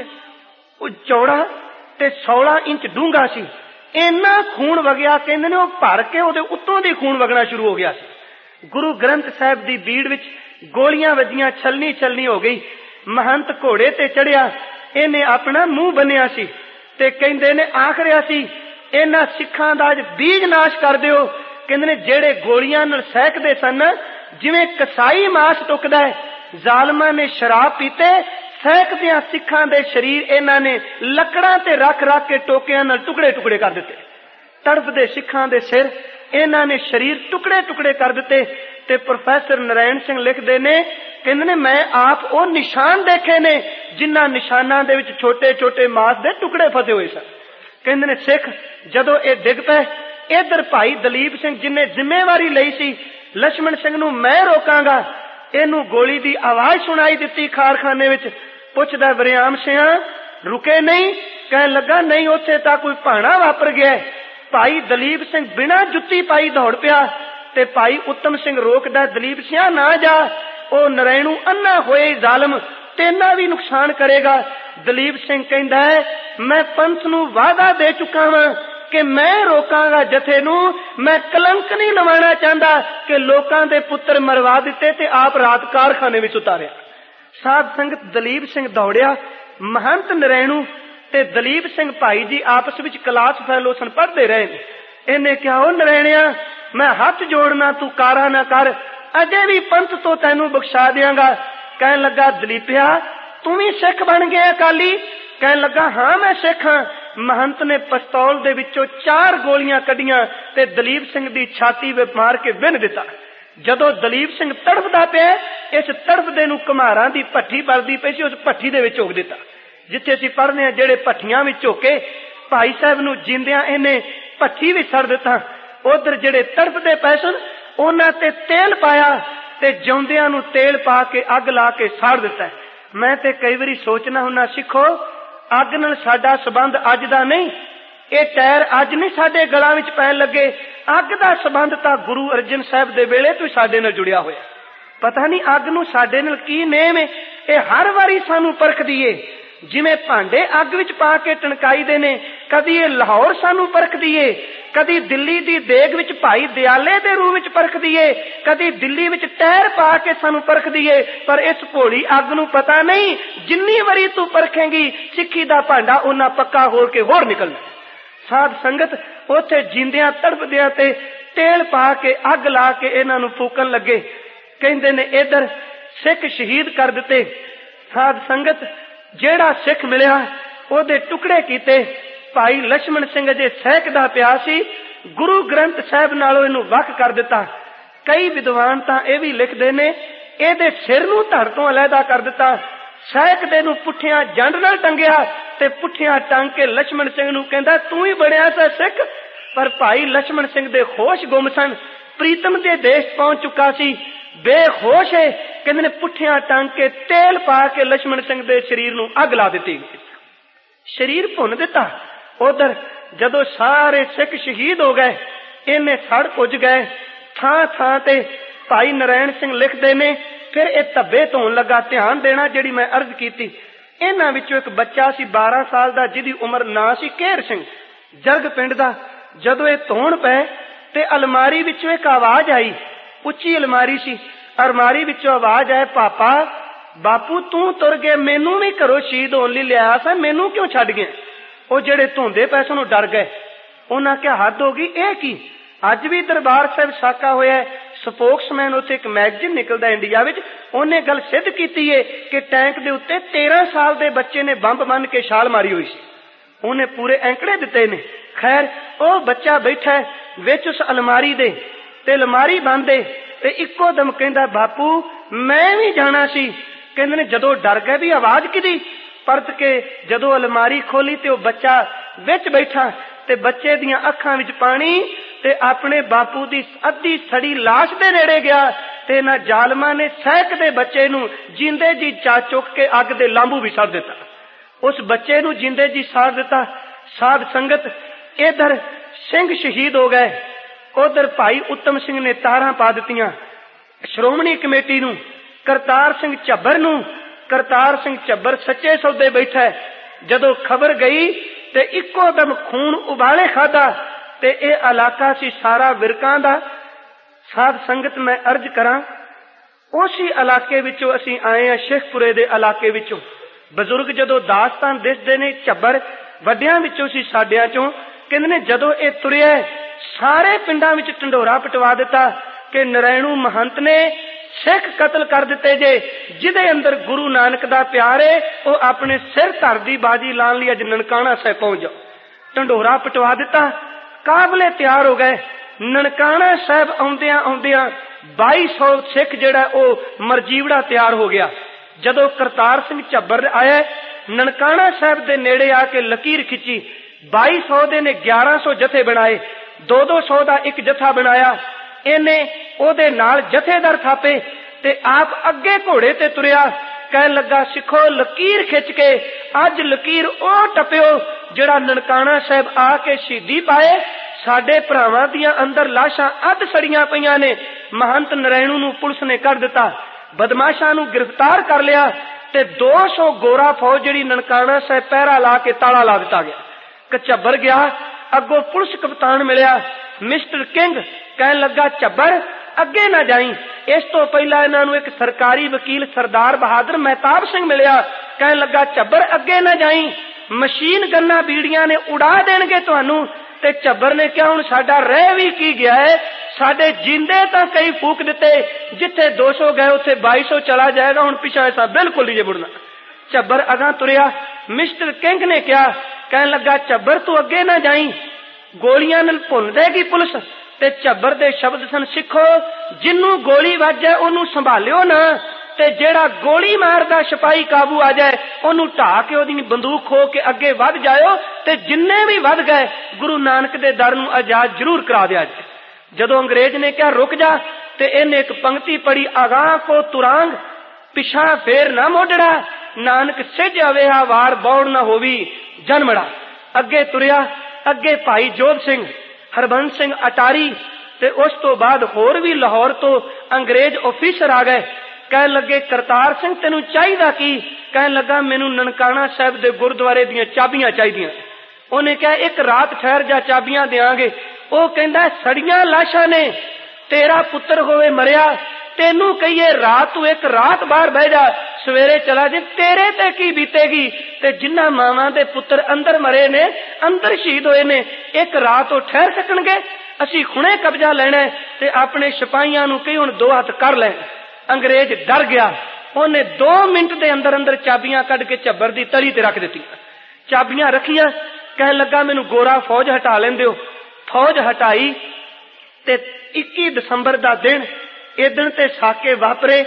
ਚੌੜਾ ਤੇ ਸੋਲਾਂ ਇੰਚ ਡੂੰਘਾ ਸੀ। ਇੰਨਾ ਖੂਨ ਵਗਿਆ, ਕਹਿੰਦੇ ਨੇ ਉਹ ਭਰ ਕੇ ਉਹਦੇ ਉੱਤੋਂ ਦੀ ਖੂਨ ਵਗਣਾ ਸ਼ੁਰੂ ਹੋ ਗਿਆ ਸੀ। ਗੁਰੂ ਗ੍ਰੰਥ ਸਾਹਿਬ ਦੀ ਬੀੜ ਵਿੱਚ ਗੋਲੀਆਂ ਵੱਜੀਆਂ, ਛਲਣੀ ਛਲਣੀ ਹੋ ਗਈ। ਮਹੰਤ ਘੋੜੇ ਤੇ ਚੜਿਆ। ਇਹਨੇ ਆਪਣਾ ਮੂੰਹ ਬੰਨਿਆ ਸੀ ਤੇ ਕਹਿੰਦੇ ਨੇ ਆਖ ਰਿਹਾ ਸੀ, ਇਹਨਾਂ ਸਿੱਖਾਂ ਦਾ ਅੱਜ ਬੀਜ ਨਾਸ਼ ਕਰ ਦਿਓ। ਕਹਿੰਦੇ ਨੇ ਜਿਹੜੇ ਗੋਲੀਆਂ ਨਾਲ ਸਹਿਕਦੇ ਸਨ, ਜਿਵੇਂ ਕਸਾਈ ਮਾਸ ਟੁੱਕਦਾ ਹੈ, ਜ਼ਾਲਮਾਂ ਨੇ ਸ਼ਰਾਬ ਪੀਤੇ, ਸਹਿਕਦਿਆਂ ਸਿੱਖਾਂ ਦੇ ਸਰੀਰ ਇਹਨਾਂ ਨੇ ਲੱਕੜਾਂ ਤੇ ਰੱਖ ਰੱਖ ਕੇ ਟੋਕਿਆਂ ਨਾਲ ਟੁਕੜੇ ਟੁਕੜੇ ਕਰ ਦਿੱਤੇ। ਤੜਫਦੇ ਸਿੱਖਾਂ ਦੇ ਸਿਰ ਇਹਨਾਂ ਨੇ ਸਰੀਰ ਟੁਕੜੇ ਟੁਕੜੇ ਕਰ ਦਿੱਤੇ। ਤੇ ਪ੍ਰੋਫੈਸਰ ਨਰੈਣ ਸਿੰਘ ਲਿਖਦੇ ਨੇ, ਕਹਿੰਦੇ ਨੇ ਮੈਂ ਆਪ ਉਹ ਨਿਸ਼ਾਨ ਦੇਖੇ ਨੇ ਜਿਨ੍ਹਾਂ ਨਿਸ਼ਾਨਾਂ ਦੇ ਵਿੱਚ ਛੋਟੇ ਛੋਟੇ ਮਾਸ ਦੇ ਟੁਕੜੇ ਫਸੇ ਹੋਏ ਸਨ। ਕਹਿੰਦੇ ਨੇ ਸਿੱਖ ਜਦੋਂ ਇਹ ਡਿੱਗ ਪਏ, ਇਧਰ ਭਾਈ ਦਲੀਪ ਸਿੰਘ ਜਿਨੇ ਜ਼ਿੰਮੇਵਾਰੀ ਲਈ ਸੀ ਲక్ష్మణ ਸਿੰਘ ਨੂੰ ਮੈਂ ਰੋਕਾਂਗਾ, ਇਹਨੂੰ ਗੋਲੀ ਦੀ ਆਵਾਜ਼ ਸੁਣਾਈ ਦਿੱਤੀ ਖਾਰਖਾਨੇ ਵਿੱਚ। ਪੁੱਛਦਾ ਵਰਿਆਮ ਸਿਆ ਰੁਕੇ ਨਹੀਂ? ਕਹਿਣ ਲੱਗਾ ਨਹੀਂ, ਉੱਥੇ ਤਾਂ ਕੋਈ ਭਾਣਾ ਵਾਪਰ ਗਿਆ। ਭਾਈ ਦਲੀਪ ਸਿੰਘ ਬਿਨਾਂ ਜੁੱਤੀ ਪਾਈ ਦੌੜ ਪਿਆ ਤੇ ਭਾਈ ਉੱਤਮ ਸਿੰਘ ਰੋਕਦਾ, ਦਲੀਪ ਸਿਆ ਨਾ ਜਾ, ਉਹ ਨਰੈਣੂ ਅੰਨਾ ਹੋਏ ਜ਼ਾਲਮ ਤੇਨਾ ਵੀ ਨੁਕਸਾਨ ਕਰੇਗਾ। ਦਲੀਪ ਸਿੰਘ ਕਹਿੰਦਾ ਹੈ ਮੈਂ ਪੰਥ ਨੂੰ ਵਾਅਦਾ ਦੇ ਚੁੱਕਾ ਵਾਂ ਕਿ ਮੈਂ ਰੋਕਾਂਗਾ ਜਥੇ ਨੂੰ। ਮੈਂ ਕਲੰਕ ਨਹੀਂ ਲਵਾਉਣਾ ਚਾਹੁੰਦਾ ਕਿ ਲੋਕਾਂ ਦੇ ਪੁੱਤਰ ਮਰਵਾ ਦਿੱਤੇ ਤੇ ਆਪ ਰਾਤ ਕਾਰਖਾਨੇ ਵਿੱਚ ਉਤਾਰਿਆ। ਸਾਧ ਸੰਗਤ, ਦਲੀਪ ਸਿੰਘ ਦੌੜਿਆ। ਮਹੰਤ ਨਰੈਣੂ ਤੇ ਦਲੀਪ ਸਿੰਘ ਭਾਈ ਜੀ ਆਪਸ ਵਿੱਚ ਕਲਾਸ ਫੈਲੋਸਨ ਪੜ੍ਹਦੇ ਰਹੇ ਨੇ। ਇਹਨੇ ਕਿਹਾ, ਉਹ ਨਰੈਣਿਆ ਮੈਂ ਹੱਥ ਜੋੜਨਾ, ਤੂੰ ਕਾਰਾ ਨਾ ਕਰ, ਅਜੇ ਵੀ ਪੰਥ ਤੋਂ ਤੈਨੂੰ ਬਖਸ਼ਾ ਦਿਆਂਗਾ। ਕਹਿਣ ਲੱਗਾ ਦਲੀਪਿਆ ਤੂੰ ਵੀ ਸਿੱਖ ਬਣ ਗਿਆ ਅਕਾਲੀ? ਕਹਿਣ ਲੱਗਾ ਹਾਂ ਮੈਂ ਸਿੱਖ ਹਾਂ। ਮਹੰਤ ਨੇ ਪਿਸਤੌਲ ਦੇ ਵਿੱਚੋਂ ਚਾਰ ਗੋਲੀਆਂ ਕੱਢੀਆਂ ਤੇ ਦਲੀਪ ਸਿੰਘ ਦੀ ਛਾਤੀ ਵਿੱਚ ਮਾਰ ਕੇ ਵਿੰਨ ਦਿੱਤਾ। ਜਦੋਂ ਦਲੀਪ ਸਿੰਘ ਤੜਫਦਾ ਪਿਆ, ਇਸ ਤੜਫਦੇ ਨੂੰ ਘੁਮਾਰਾਂ ਦੀ ਭੱਠੀ ਬਲਦੀ ਪਈ ਸੀ, ਉਸ ਭੱਠੀ ਦੇ ਵਿੱਚ ਝੋਕ ਦਿੱਤਾ। ਜਿੱਥੇ ਅਸੀਂ ਪੜ੍ਹਦੇ ਹਾਂ ਜਿਹੜੇ ਭੱਠੀਆਂ ਵਿੱਚ ਝੋਕੇ, ਭਾਈ ਸਾਹਿਬ ਨੂੰ ਜਿੰਦਿਆਂ ਇਹਨੇ ਭੱਠੀ ਵਿੱਚ ਛੱਡ ਦਿੱਤਾ। ਉਧਰ ਜਿਹੜੇ ਤੜਫਦੇ ਪਏ ਸਨ ਉਹਨਾਂ ਤੇ ਤੇਲ ਪਾਇਆ ਤੇ ਜਿਉਂਦਿਆਂ ਨੂੰ ਤੇਲ ਪਾ ਕੇ ਅੱਗ ਲਾ ਕੇ ਸਾੜ ਦਿੱਤਾ। ਮੈਂ ਤੇ ਕਈ ਵਾਰੀ ਸੋਚਣਾ ਹੁੰਦਾ, ਸਿੱਖੋ ਅੱਗ ਨਾਲ ਸਾਡਾ ਸੰਬੰਧ ਅੱਜ ਦਾ ਨਹੀਂ, ਇਹ ਟਾਇਰ ਅੱਜ ਨਹੀਂ ਸਾਡੇ ਗਲਾਂ ਵਿੱਚ ਪੈਣ ਲੱਗੇ। ਅੱਗ ਦਾ ਸੰਬੰਧ ਤਾਂ ਗੁਰੂ ਅਰਜਨ ਸਾਹਿਬ ਦੇ ਵੇਲੇ ਤੋਂ ਸਾਡੇ ਨਾਲ ਜੁੜਿਆ ਹੋਇਆ। ਪਤਾ ਨਹੀਂ ਅੱਗ ਨੂੰ ਸਾਡੇ ਨਾਲ ਕੀ ਨੇਮ ਹੈ। ਇਹ ਹਰ ਵਾਰੀ ਸਾਨੂੰ ਪਰਖਦੀ ਏ। ਜਿਵੇਂ ਭਾਂਡੇ ਅੱਗ ਵਿੱਚ ਪਾ ਕੇ ਟਣਕਾਈਦੇ ਨੇ, ਕਦੀ ਇਹ ਲਾਹੌਰ ਸਾਨੂੰ ਪਰਖਦੀ ਏ, ਕਦੀ ਦਿੱਲੀ ਦੀ ਦੇਗ ਵਿੱਚ ਭਾਈ ਦਿਆਲੇ ਦੇ ਰੂਹ ਵਿੱਚ ਪਰਖਦੀ ਏ, ਕਦੀ ਦਿੱਲੀ ਵਿੱਚ ਟਾਇਰ ਪਾ ਕੇ ਸਾਨੂੰ ਪਰਖਦੀ ਏ। ਪਰ ਇਸ ਭੋਲੀ ਅੱਗ ਨੂੰ ਪਤਾ ਨਹੀਂ ਜਿੰਨੀ ਵਾਰੀ ਤੂੰ ਪਰਖੇਂਗੀ ਸਿੱਖੀ ਦਾ ਭਾਂਡਾ ਉਹਨਾਂ ਪੱਕਾ ਹੋ ਕੇ ਹੋਰ ਨਿਕਲਣਾ। ਸਾਧ ਸੰਗਤ, ਉੱਥੇ ਜਿੰਦਿਆਂ ਤੜਫਦਿਆਂ ਤੇ ਤੇਲ ਪਾ ਕੇ ਅੱਗ ਲਾ ਕੇ ਇਹਨਾਂ ਨੂੰ ਫੂਕਣ ਲੱਗੇ। ਕਹਿੰਦੇ ਨੇ ਇਧਰ ਸਿੱਖ ਸ਼ਹੀਦ ਕਰ ਦਿੱਤੇ। ਸਾਧ ਸੰਗਤ, ਜਿਹੜਾ ਸਿੱਖ ਮਿਲਿਆ ਉਹਦੇ ਟੁਕੜੇ ਕੀਤੇ। ਭਾਈ ਲక్ష్మణ ਸਿੰਘ ਅਜੇ ਸਹਿਕਦਾ ਪਿਆ ਸੀ, ਗੁਰੂ ਗ੍ਰੰਥ ਸਾਹਿਬ ਨਾਲੋਂ ਇਹਨੂੰ ਵੱਖ ਕਰ ਦਿੱਤਾ। ਕਈ ਵਿਦਵਾਨ ਤਾਂ ਇਹ ਵੀ ਲਿਖਦੇ ਨੇ ਇਹਦੇ ਸਿਰ ਨੂੰ ਧੜ ਤੋਂ ਅਲੱਗਾ ਕਰ ਦਿੱਤਾ, ਸਹਿਕਦੇ ਨੂੰ ਪੁੱਠਿਆਂ ਜੰਡ ਨਾਲ ਟੰਗਿਆ ਤੇ ਪੁੱਠਿਆਂ ਟੰਗ ਕੇ ਲਛਮਣ ਸਿੰਘ ਨੂੰ ਕਹਿੰਦਾ ਤੂੰ ਹੀ ਬਣਿਆ ਸਾ ਸਿੱਖ। ਪਰ ਭਾਈ ਲਛਮਣ ਸਿੰਘ ਦੇ ਹੋਸ਼ ਗੁੰਮ ਸਨ, ਪ੍ਰੀਤਮ ਦੇ ਦੇਸ਼ ਪਹੁੰਚ ਚੁੱਕਾ ਸੀ, ਬੇਹੋਸ਼ ਹੈ। ਕਹਿੰਦੇ ਨੇ ਪੁੱਠਿਆਂ ਟੰਗ ਕੇ ਤੇਲ ਪਾ ਕੇ ਲਛਮਣ ਸਿੰਘ ਦੇ ਸਰੀਰ ਨੂੰ ਅੱਗ ਲਾ ਦਿੱਤੀ, ਸਰੀਰ ਭੁੰਨ ਦਿੱਤਾ। ਉਧਰ ਜਦੋਂ ਸਾਰੇ ਸਿੱਖ ਸ਼ਹੀਦ ਹੋ ਗਏ, ਇਹਨੇ ਸੜ ਪੁੱਜ ਗਏ। ਥਾਂ ਥਾਂ ਤੇ ਭਾਈ ਨਰੈਣ ਸਿੰਘ ਲਿਖਦੇ ਨੇ, ਫਿਰ ਇਹ ਧੱਬੇ ਧੋਣ ਲੱਗਾ। ਧਿਆਨ ਦੇਣਾ ਜਿਹੜੀ ਮੈਂ ਅਰਜ਼ ਕੀਤੀ, ਇਹਨਾਂ ਵਿੱਚੋਂ ਇੱਕ ਬੱਚਾ ਸੀ ਬਾਰਾਂ ਸਾਲ ਦਾ, ਜਿਹਦੀ ਉਮਰ ਨਾਂ ਸੀ ਕੇਰ ਸਿੰਘ, ਜਰਗ ਪਿੰਡ ਦਾ। ਜਦੋਂ ਇਹ ਧੋਣ ਪਏ ਤੇ ਅਲਮਾਰੀ ਵਿੱਚੋਂ ਇੱਕ ਆਵਾਜ਼ ਆਈ, ਉੱਚੀ ਅਲਮਾਰੀ ਸੀ। ਅਲਮਾਰੀ ਵਿੱਚੋਂ ਆਵਾਜ਼ ਆਏ, ਪਾਪਾ ਬਾਪੂ ਤੂੰ ਤੁਰ ਗਿਆ, ਮੈਨੂੰ ਵੀ ਘਰੋਂ ਸ਼ਹੀਦ ਹੋਣ ਲਈ ਲਿਆ ਸਾ, ਮੈਨੂੰ ਕਿਉਂ ਛੱਡ ਗਿਆ? ਉਹ ਜਿਹੜੇ ਧੋਂਦੇ ਪਏ ਸਨ ਉਹ ਡਰ ਗਏ। ਉਹਨਾਂ ਕਿਹਾ ਹੱਦ ਹੋ ਗਈ, ਇਹ ਕੀ? ਅੱਜ ਵੀ ਦਰਬਾਰ ਸਾਹਿਬ ਸਾਕਾ ਹੋਇਆ। ਸਪੋਕਸਮੈਨ ਉੱਥੇ ਇੱਕ ਮੈਗਜ਼ੀਨ ਨਿਕਲਦਾ ਇੰਡੀਆ ਵਿੱਚ, ਉਹਨੇ ਗੱਲ ਸਿੱਧ ਕੀਤੀ ਹੈ ਕਿ ਟੈਂਕ ਦੇ ਉੱਤੇ ਤੇਰਾਂ ਸਾਲ ਦੇ ਬੱਚੇ ਨੇ ਬੰਬ ਬੰਨ ਕੇ ਛਾਲ ਮਾਰੀ ਹੋਈ ਸੀ। ਉਹਨੇ ਪੂਰੇ ਐਂਕੜੇ ਦਿੱਤੇ ਨੇ। ਖੈਰ ਉਹ ਬੱਚਾ ਬੈਠਾ ਵਿੱਚ ਉਸ ਅਲਮਾਰੀ ਦੇ, ਤੇ ਅਲਮਾਰੀ ਬੰਦ ਏ, ਤੇ ਇੱਕੋ ਦਮ ਕਹਿੰਦਾ ਬਾਪੂ ਮੈਂ ਵੀ ਜਾਣਾ ਸੀ। ਕਹਿੰਦੇ ਨੇ ਜਦੋਂ ਡਰ ਗਏ ਵੀ ਆਵਾਜ਼ ਕਿਹਦੀ, ਪਰਤ ਕੇ ਜਦੋਂ ਅਲਮਾਰੀ ਖੋਲੀ ਤੇ ਉਹ ਬੱਚਾ ਵਿੱਚ ਬੈਠਾ, ਤੇ ਬੱਚੇ ਦੀਆਂ ਅੱਖਾਂ ਵਿੱਚ ਪਾਣੀ, ਤੇ ਆਪਣੇ ਬਾਪੂ ਦੀ ਅੱਧੀ ਸੜੀ ਲਾਸ਼ ਦੇ ਨੇੜੇ ਗਿਆ, ਤੇ ਇਹਨਾਂ ਜ਼ਾਲਮਾਂ ਨੇ ਸਹਿਕਦੇ ਬੱਚੇ ਨੂੰ ਜਿੰਦੇ ਜੀ ਚਾ ਚੁੱਕ ਕੇ ਅੱਗ ਦੇ ਲਾਂਬੂ ਵੀ ਛੱਡ ਦਿੱਤਾ। ਉਸ ਬੱਚੇ ਨੂੰ ਜਿੰਦੇ ਜੀ ਸਾੜ ਦਿੱਤਾ। ਸਾਧ ਸੰਗਤ ਇਧਰ ਸਿੰਘ ਸ਼ਹੀਦ ਹੋ ਗਏ, ਉਧਰ ਭਾਈ ਉੱਤਮ ਸਿੰਘ ਨੇ ਤਾਰਾਂ ਪਾ ਦਿੱਤੀਆਂ ਸ਼੍ਰੋਮਣੀ ਕਮੇਟੀ ਨੂੰ, ਕਰਤਾਰ ਸਿੰਘ ਝੱਬਰ ਨੂੰ। ਕਰਤਾਰ ਸਿੰਘ ਝੱਬਰ ਸੱਚੇ ਸੌਦੇ ਬੈਠਾ। ਜਦੋਂ ਖਬਰ ਗਈ ਤੇ ਇੱਕੋ ਦਮ ਖੂਨ ਉਬਾਲੇ ਖਾਦਾ, ਤੇ ਇਹ ਇਲਾਕਾ ਸੀ ਸਾਰਾ ਵਿਰਕਾਂ ਦਾ। ਸਾਧ ਸੰਗਤ ਮੈਂ ਅਰਜ਼ ਕਰਾਂ, ਉਸੇ ਇਲਾਕੇ ਵਿੱਚੋਂ ਅਸੀਂ ਆਏ ਹਾਂ, ਸ਼ੇਖਪੁਰੇ ਦੇ ਇਲਾਕੇ ਵਿੱਚੋਂ। ਬਜ਼ੁਰਗ ਜਦੋਂ ਦਾਸਤਾਨ ਦਿਸਦੇ ਨੇ, ਝੱਬਰ ਵੱਡਿਆਂ ਵਿੱਚੋਂ ਸੀ, ਸਾਡਿਆਂ ਚੋਂ। ਕਹਿੰਦੇ ਨੇ ਜਦੋਂ ਇਹ ਤੁਰਿਆ ਸਾਰੇ ਪਿੰਡਾਂ ਵਿੱਚ ਢੰਡੋਰਾ ਪਟਵਾ ਦਿੱਤਾ ਕਿ ਨਰੈਣੂ ਮਹੰਤ ਨੇ ਸਿੱਖ ਕਤਲ ਕਰ ਦਿੱਤੇ ਜੇ, ਜਿਹਦੇ ਅੰਦਰ ਗੁਰੂ ਨਾਨਕ ਦਾ ਪਿਆਰ ਹੈ, ਉਹ ਆਪਣੇ ਸਿਰ ਧਰ ਦੀ ਬਾਜੀ ਲਾਉਣ ਲਈ ਅੱਜ ਨਨਕਾਣਾ ਸਾਹਿਬ ਪਹੁੰਚ ਜਾਓ। ਢੰਡੋਰਾ ਪਟਵਾ ਦਿੱਤਾ, ਕਾਬਲੇ ਤਿਆਰ ਹੋ ਗਏ। ਨਨਕਾਣਾ ਸਾਹਿਬ ਆਉਂਦਿਆਂ ਆਉਂਦਿਆਂ ਬਾਈ ਸੌ ਸਿੱਖ ਜਿਹੜਾ ਉਹ ਮਰਜੀਵੜਾ ਤਿਆਰ ਹੋ ਗਿਆ। ਜਦੋਂ ਕਰਤਾਰ ਸਿੰਘ ਝੱਬਰ ਆਇਆ, ਨਨਕਾਣਾ ਸਾਹਿਬ ਦੇ ਨੇੜੇ ਆ ਕੇ ਲਕੀਰ ਖਿੱਚੀ, ਬਾਈ ਸੌ ਦੇ ਨੇ ਗਿਆਰਾਂ ਸੌ ਜਥੇ ਬਣਾਏ, ਦੋ ਦੋ ਸੌ ਦਾ ਇੱਕ ਜਥਾ ਬਣਾਇਆ। ਇਹਨੇ ਉਹਦੇ ਨਾਲ ਜਥੇਦਾਰ ਥਾਪੇ, ਤੇ ਆਪ ਅੱਗੇ ਘੋੜੇ ਤੇ ਤੁਰਿਆ। ਕਹਿਣ ਲੱਗਾ ਸਿੱਖੋ ਲਕੀਰ ਖਿੱਚ ਕੇ ਅੱਜ ਲਕੀਰ ਉਹ ਟੱਪਿਓ ਜਿਹੜਾ ਨਨਕਾਣਾ ਸਾਹਿਬ ਆ ਕੇ ਸ਼ਹੀਦੀ ਪਾਏ। ਸਾਡੇ ਭਰਾਵਾਂ ਦੀਆਂ ਅੰਦਰ ਲਾਸ਼ਾਂ ਅੱਧ ਸੜੀਆਂ ਪਈਆਂ ਨੇ। ਮਹੰਤ ਨਰੈਣੂ ਨੂੰ ਪੁਲਿਸ ਨੇ ਕਰ ਦਿੱਤਾ, ਬਦਮਾਸ਼ਾਂ ਨੂੰ ਗ੍ਰਿਫਤਾਰ ਕਰ ਲਿਆ, ਤੇ ਦੋ ਸੌ ਗੋਰਾ ਫੌਜ ਜਿਹੜੀ ਨਨਕਾਣਾ ਸਾਹਿਬ ਪਹਿਰਾ ਲਾ ਕੇ ਤਾਲਾ ਲਾ ਦਿੱਤਾ ਗਿਆ। ਝੱਬਰ ਗਿਆ, ਅੱਗੋਂ ਪੁਲਿਸ ਕਪਤਾਨ ਮਿਲਿਆ ਮਿਸਟਰ ਕਿੰਗ। ਕਹਿਣ ਲੱਗਾ ਝੱਬਰ ਅੱਗੇ ਨਾ ਜਾਈ। ਇਸ ਤੋਂ ਪਹਿਲਾਂ ਇਹਨਾਂ ਨੂੰ ਇੱਕ ਸਰਕਾਰੀ ਵਕੀਲ ਸਰਦਾਰ ਬਹਾਦਰ ਮਹਿਤਾਬ ਸਿੰਘ ਮਿਲਿਆ। ਕਹਿਣ ਲੱਗਾ ਝੱਬਰ ਅੱਗੇ ਨਾ ਜਾਈ, ਮਸ਼ੀਨ ਗੰਨਾਂ ਬੀੜੀਆਂ ਨੇ ਉਡਾ ਦੇਣਗੇ ਤੁਹਾਨੂੰ। ਤੇ ਝੱਬਰ ਨੇ ਕਿਹਾ ਹੁਣ ਸਾਡਾ ਰਹਿ ਵੀ ਕੀ ਗਿਆ ਹੈ, ਸਾਡੇ ਜਿੰਦੇ ਤਾਂ ਕਈ ਫੂਕ ਦਿੱਤੇ, ਜਿੱਥੇ ਦੋ ਸੌ ਗਏ ਉੱਥੇ ਬਾਈ ਸੌ ਚਲਾ ਜਾਏਗਾ, ਹੁਣ ਪਿਛਾ ਐਸਾ ਬਿਲਕੁਲ ਨਹੀਂ ਜੇ ਮੁੜਨਾ। ਝੱਬਰ ਅਗਾਂ ਤੁਰਿਆ। ਮਿਸਟਰ ਕਿੰਗ ਨੇ ਕਿਹਾ, ਕਹਿਣ ਲੱਗਾ ਝੱਬਰ ਤੂੰ ਅੱਗੇ ਨਾ ਜਾਈ, ਗੋਲੀਆਂ ਨਾਲ ਭੁੰਨ ਦੇਗੀ ਪੁਲਿਸ। ਤੇ ਝੱਬਰ ਦੇ ਸ਼ਬਦ ਸਨ, ਸਿੱਖੋ ਜਿਹਨੂੰ ਗੋਲੀ ਵੱਜੇ ਉਹਨੂੰ ਸੰਭਾਲਿਓ ਨਾ, ਤੇ ਜਿਹੜਾ ਗੋਲੀ ਮਾਰਦਾ ਸਿਪਾਹੀ ਕਾਬੂ ਆ ਜਾਏ ਉਹਨੂੰ ਢਾਹ ਕੇ ਉਹਦੀ ਬੰਦੂਕ ਖੋ ਕੇ ਅੱਗੇ ਵੱਧ ਜਾਇਓ, ਤੇ ਜਿੰਨੇ ਵੀ ਵੱਧ ਗਏ ਗੁਰੂ ਨਾਨਕ ਦੇ ਦਰ ਨੂੰ ਆਜ਼ਾਦ ਜ਼ਰੂਰ ਕਰਾ ਦਿਆ ਜਾਏ। ਜਦੋਂ ਅੰਗਰੇਜ਼ ਨੇ ਕਿਹਾ ਰੁਕ ਜਾ, ਤੇ ਇਹਨੇ ਇੱਕ ਪੰਕਤੀ ਪੜੀ, ਅਗਾਂਹ ਕੋ ਤੁਰਾਂਗ ਪਿਛਾ ਫੇਰ ਨਾ ਮੋੜੜਾ, ਨਾਨਕ ਸਿੱਝ ਅਵੇਹਾ ਵਾਰ ਬੌੜ ਨਾ ਹੋਵੀ ਜਨਮੜਾ। ਅੱਗੇ ਤੁਰਿਆ। ਅੱਗੇ ਭਾਈ ਜੋਧ ਸਿੰਘ, ਹਰਬੰਸ ਸਿੰਘ ਅਟਾਰੀ, ਤੇ ਉਸ ਤੋਂ ਬਾਅਦ ਹੋਰ ਵੀ ਲਾਹੌਰ ਤੋਂ ਅੰਗਰੇਜ਼ ਆਫੀਸਰ ਆ ਗਏ। ਕਹਿਣ ਲੱਗੇ ਕਰਤਾਰ ਸਿੰਘ ਤੈਨੂੰ ਚਾਹੀਦਾ ਕੀ? ਕਹਿਣ ਲੱਗਾ ਮੈਨੂੰ ਨਨਕਾਣਾ ਸਾਹਿਬ ਦੇ ਗੁਰਦੁਆਰੇ ਦੀਆਂ ਚਾਬੀਆਂ ਚਾਹੀਦੀਆਂ। ਉਹਨੇ ਕਿਹਾ ਇੱਕ ਰਾਤ ਠਹਿਰ ਜਾ, ਚਾਬੀਆਂ ਦੇਾਂਗੇ। ਉਹ ਕਹਿੰਦਾ ਸੜੀਆਂ ਲਾਸ਼ਾਂ ਨੇ, ਤੇਰਾ ਪੁੱਤਰ ਹੋਵੇ ਮਰਿਆ, ਤੈਨੂੰ ਕਹੀਏ ਰਾਤ ਤੂੰ ਇੱਕ ਰਾਤ ਬਾਹਰ ਬਹਿ ਜਾ, ਸਵੇਰੇ ਚਲਾ ਜੇ, ਤੇਰੇ ਤੇ ਕੀ ਬੀਤੇਗੀ? ਤੇ ਜਿਨ੍ਹਾਂ ਮਾਵਾਂ ਦੇ ਪੁੱਤਰ ਅੰਦਰ ਮਰੇ ਨੇ, ਅੰਦਰ ਸ਼ਹੀਦ ਹੋਏ ਨੇ, ਇੱਕ ਰਾਤ ਉਹ ਠਹਿਰ ਸਕਣਗੇ? ਅਸੀਂ ਹੁਣੇ ਕਬਜ਼ਾ ਲੈਣਾ, ਤੇ ਆਪਣੇ ਸਿਪਾਹੀਆਂ ਨੂੰ ਕਹੀ ਹੁਣ ਦੋ ਹੱਥ ਕਰ ਲੈ। ਅੰਗਰੇਜ਼ ਡਰ ਗਿਆ। ਉਹਨੇ ਦੋ ਮਿੰਟ ਦੇ ਅੰਦਰ ਅੰਦਰ ਚਾਬੀਆਂ ਕੱਢ ਕੇ ਝੱਬਰ ਦੀ ਤਲੀ ਤੇ ਰੱਖ ਦਿੱਤੀਆਂ। ਚਾਬੀਆਂ ਰੱਖੀਆਂ। ਕਹਿਣ ਲੱਗਾ ਮੈਨੂੰ ਗੋਰਾ ਫੌਜ ਹਟਾ ਲੈਂਦੇ ਹੋ। ਫੌਜ ਹਟਾਈ, ਤੇ ਇੱਕੀ ਦਸੰਬਰ ਦਾ ਦਿਨ, ਇਹ ਦਿਨ ਤੇ ਸਾਕੇ ਵਾਪਰੇ।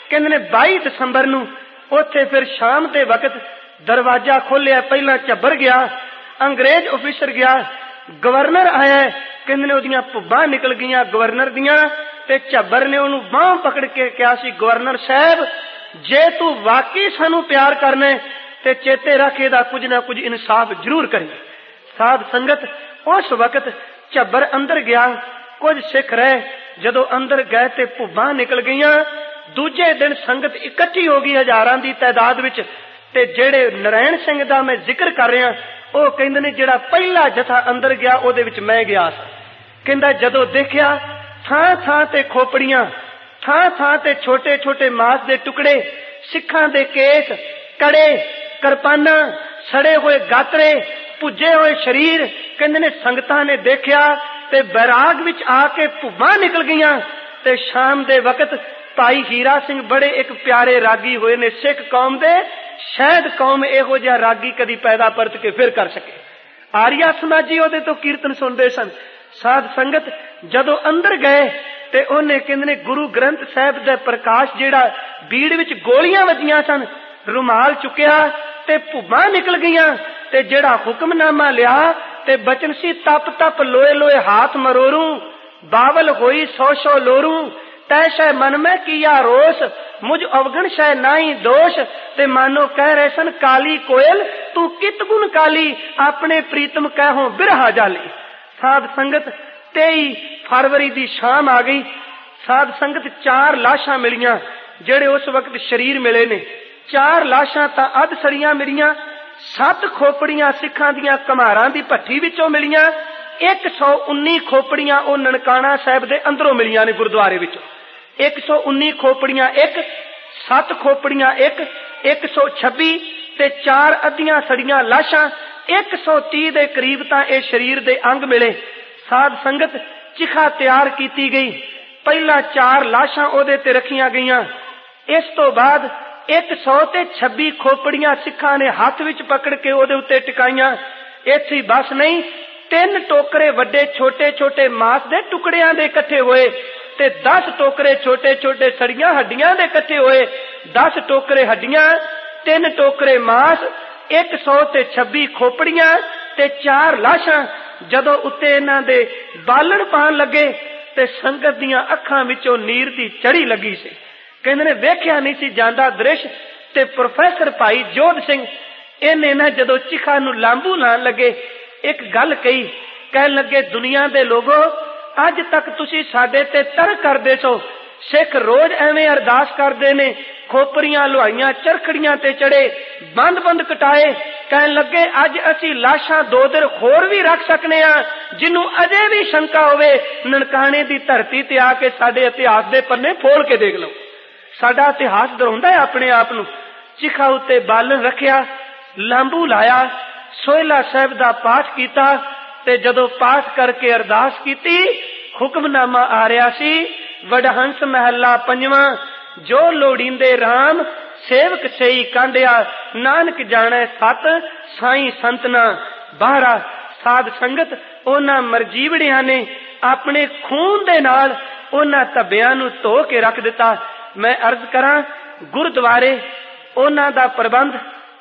कहते ने बाई दसंबर नूं उत्थे फिर शाम के वक्त दरवाजा खोलिया। पहला झब्बर गया, अंग्रेज ऑफिसर गया, गवर्नर आया। कहते ने ओदियां भुब्बां निकल गईयां गवर्नर दियां ते झब्बर ने उहनूं बांह पकड़ के कहा सी, गवर्नर साहब जे तू वाकई सानू प्यार करना ते चेते रख इहदा कुछ ना कुछ इंसाफ जरूर करी। साध संगत उस वक्त झब्बर अंदर गया, कुछ सिख रहे। जदों अंदर गए ते भुब्बां निकल गईयां। दूजे दिन संगत इकट्ठी हो गई हजारां दी तादाद विच। ते जेड़े नारायण सिंह दा मैं जिक्र कर रहा ਉਹ ਕਹਿੰਦੇ ने ਜਿਹੜਾ ਪਹਿਲਾ ਜਥਾ अंदर गया ਉਹਦੇ ਵਿੱਚ मैं गया ਸੀ। ਕਹਿੰਦਾ ਜਦੋਂ ਦੇਖਿਆ ਥਾਂ ਥਾਂ ਤੇ ਖੋਪੜੀਆਂ, ਥਾਂ ਥਾਂ ਤੇ ਛੋਟੇ ਛੋਟੇ ਮਾਸ ਦੇ ਟੁਕੜੇ, ਸਿੱਖਾਂ ਦੇ ਕੇਸ, ਕੜੇ, ਕਿਰਪਾਨਾਂ, ਸੜੇ ਹੋਏ ਗਾਤਰੇ, ਭੁੱਜੇ ਹੋਏ ਸ਼ਰੀਰ। ਕਹਿੰਦੇ ਨੇ ਸੰਗਤਾਂ ਨੇ ਦੇਖਿਆ ਤੇ ਬੈਰਾਗ ਵਿੱਚ ਆ ਕੇ ਭੁੱਬਾਂ ਨਿਕਲ ਗਈਆਂ। ਤੇ ਸ਼ਾਮ ਦੇ ਵਕਤ ਭਾਈ ਹੀਰਾ ਸਿੰਘ ਬੜੇ ਇੱਕ ਪਿਆਰੇ ਰਾਗੀ ਹੋਏ ਨੇ ਸਿੱਖ ਕੌਮ ਦੇ। शायद कौम इहो जिहा रागी कदी पैदा परत के फिर कर सके। आर्या समाजी ओदे तो कीर्तन सुनते सन। साध संगत जदों अंदर गए ते ओने कहंदे ने गुरु ग्रंथ साहिब दा प्रकाश जिहड़ा बीड़ विच गोलियां वजियां सन, रुमाल चुकिया ते भुब्बां निकल गईयां। ते जिहड़ा हुक्मनामा लिया ते बचन सी, तप तप लोए लोए हाथ मरोरूं, बावल होई सौ सौ लोरूं, तै शै मन में किया रोष, मुझ अवगण शै नाही दोष। ते मानो कह रहे सन, काली कोयल तू कित गुण काली, अपने प्रीतम कहो बिरहा जाली। साध संगत तेई फरवरी दी शाम आ गई। साध संगत चार लाशां मिलियां जेड़े उस वक्त शरीर मिले ने। चार लाशां तां अध सड़ियां मिलियां, सत्त खोपड़ियां सिखां दियां कमारां दी भट्ठी विचों मिलियां, एक सौ उन्नी खोपड़ियां ओ ननकाना साहिब दे अंदरों मिलियां ने गुरुद्वारे विचों। एक सौ उन्नी खोपड़ियां एक, सत्त खोपड़ियां एक, एक सौ छब्बी ते चार अद्धियां सड़ियां लाशां, एक सौ तीह दे करीब तां ए शरीर दे अंग मिले। साध संगत चिखा तैयार कीती गई। पहला चार लाशां ओदे ते रखियां गईयां। इस तो बाद एक सौ ते छब्बी खोपड़ियां सिखां ने हाथ विच पकड़ के ओदे उत्ते टिकाईयां। इत्थे बस नहीं, तीन टोकरे वड्डे छोटे छोटे मास दे टुकड़ियां दे इकट्ठे होए ते दस टोकरे छोटे छोटे सड़ियां हड्डियां दे इकट्ठे होए। दस टोकरे हड्डियां, तीन टोकरे मास, एक सौ ते छब्बी खोपड़ियां ते चार लाशां। जदों उत्ते इन्हां दे बालण पाण लगे ते संगत दियां अखां विचों नीर दी चढ़ी लगी सी। कहंदे ने वेखिया नहीं सी जांदा दृश। ते प्रोफैसर भाई जोध सिंह इन्हें ना जदों चिखा नूं लांबू लाण लगे एक गल कही। कहण लगे, दुनिया दे लोगो अज तक तुसी साडे ते तरक करदे सो। सिख रोज एवें अरदास करदे ने, खोपरियां लुहाइयां, चरखड़ियां ते चढ़े, बंद बंद कटाए। कहण लगे अज असी लाशां दो दिन होर भी रख सकने आ। जिन्नू अजे भी शंका होवे ननकाने दी धरती ते आके साडे इतिहास दे पन्ने फोल के देख लो। साडा इतिहास दरहाउंदा है अपने आप नूं। चिखा उत्ते बालन रखिया, लांबू लाया, सोहला साहिब दा पाठ कीता ते जदों पाठ करके अरदास कीती, हुक्मनामा आ रहा सी, वडहंस महला पंजवां, जो लोड़ींदे राम सेवक सेई कांडिया, नानक जाने सत साई संतना बाहरा। साध संगत ओना मरजीवड़ियां ने अपने खून दे नाल ओना धब्बियां नूं धो के रख दिता। मैं अर्ज करां, गुरुद्वारे ओना दा प्रबंध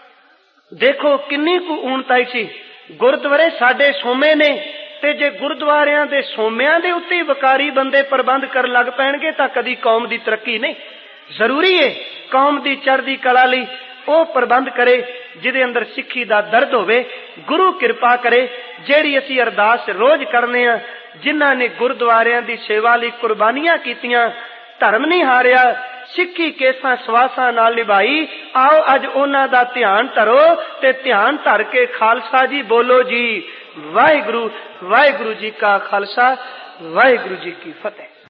देखो किन्नी कु ऊणताई सी। गुरुद्वारे साडे सोमे ने ते जे गुरुद्वारियां दे सोमियां दे उत्ते वकारी बंदे प्रबंध कर लग पैणगे तां कदी कौम दी तरक्की नहीं। जरूरी है कौम दी चढ़दी कला लई ओ प्रबंध करे जिहदे अंदर सिੱਖੀ दा दर्द होवे। गुरु किरपा करे जेड़ी असी अरदास रोज करने आ, जिन्हां ने गुरुद्वारियां दी सेवा लई कुर्बानियां कीतियां, धर्म नहीं हारिया, सिੱਖੀ केसां सवासां नाल निभाई। आओ अज उन्हां दा ध्यान धरो ते ध्यान धर के खालसा जी बोलो जी वाहिगुरु। वाहिगुरु जी का खालसा, वाहिगुरु जी की फतेह।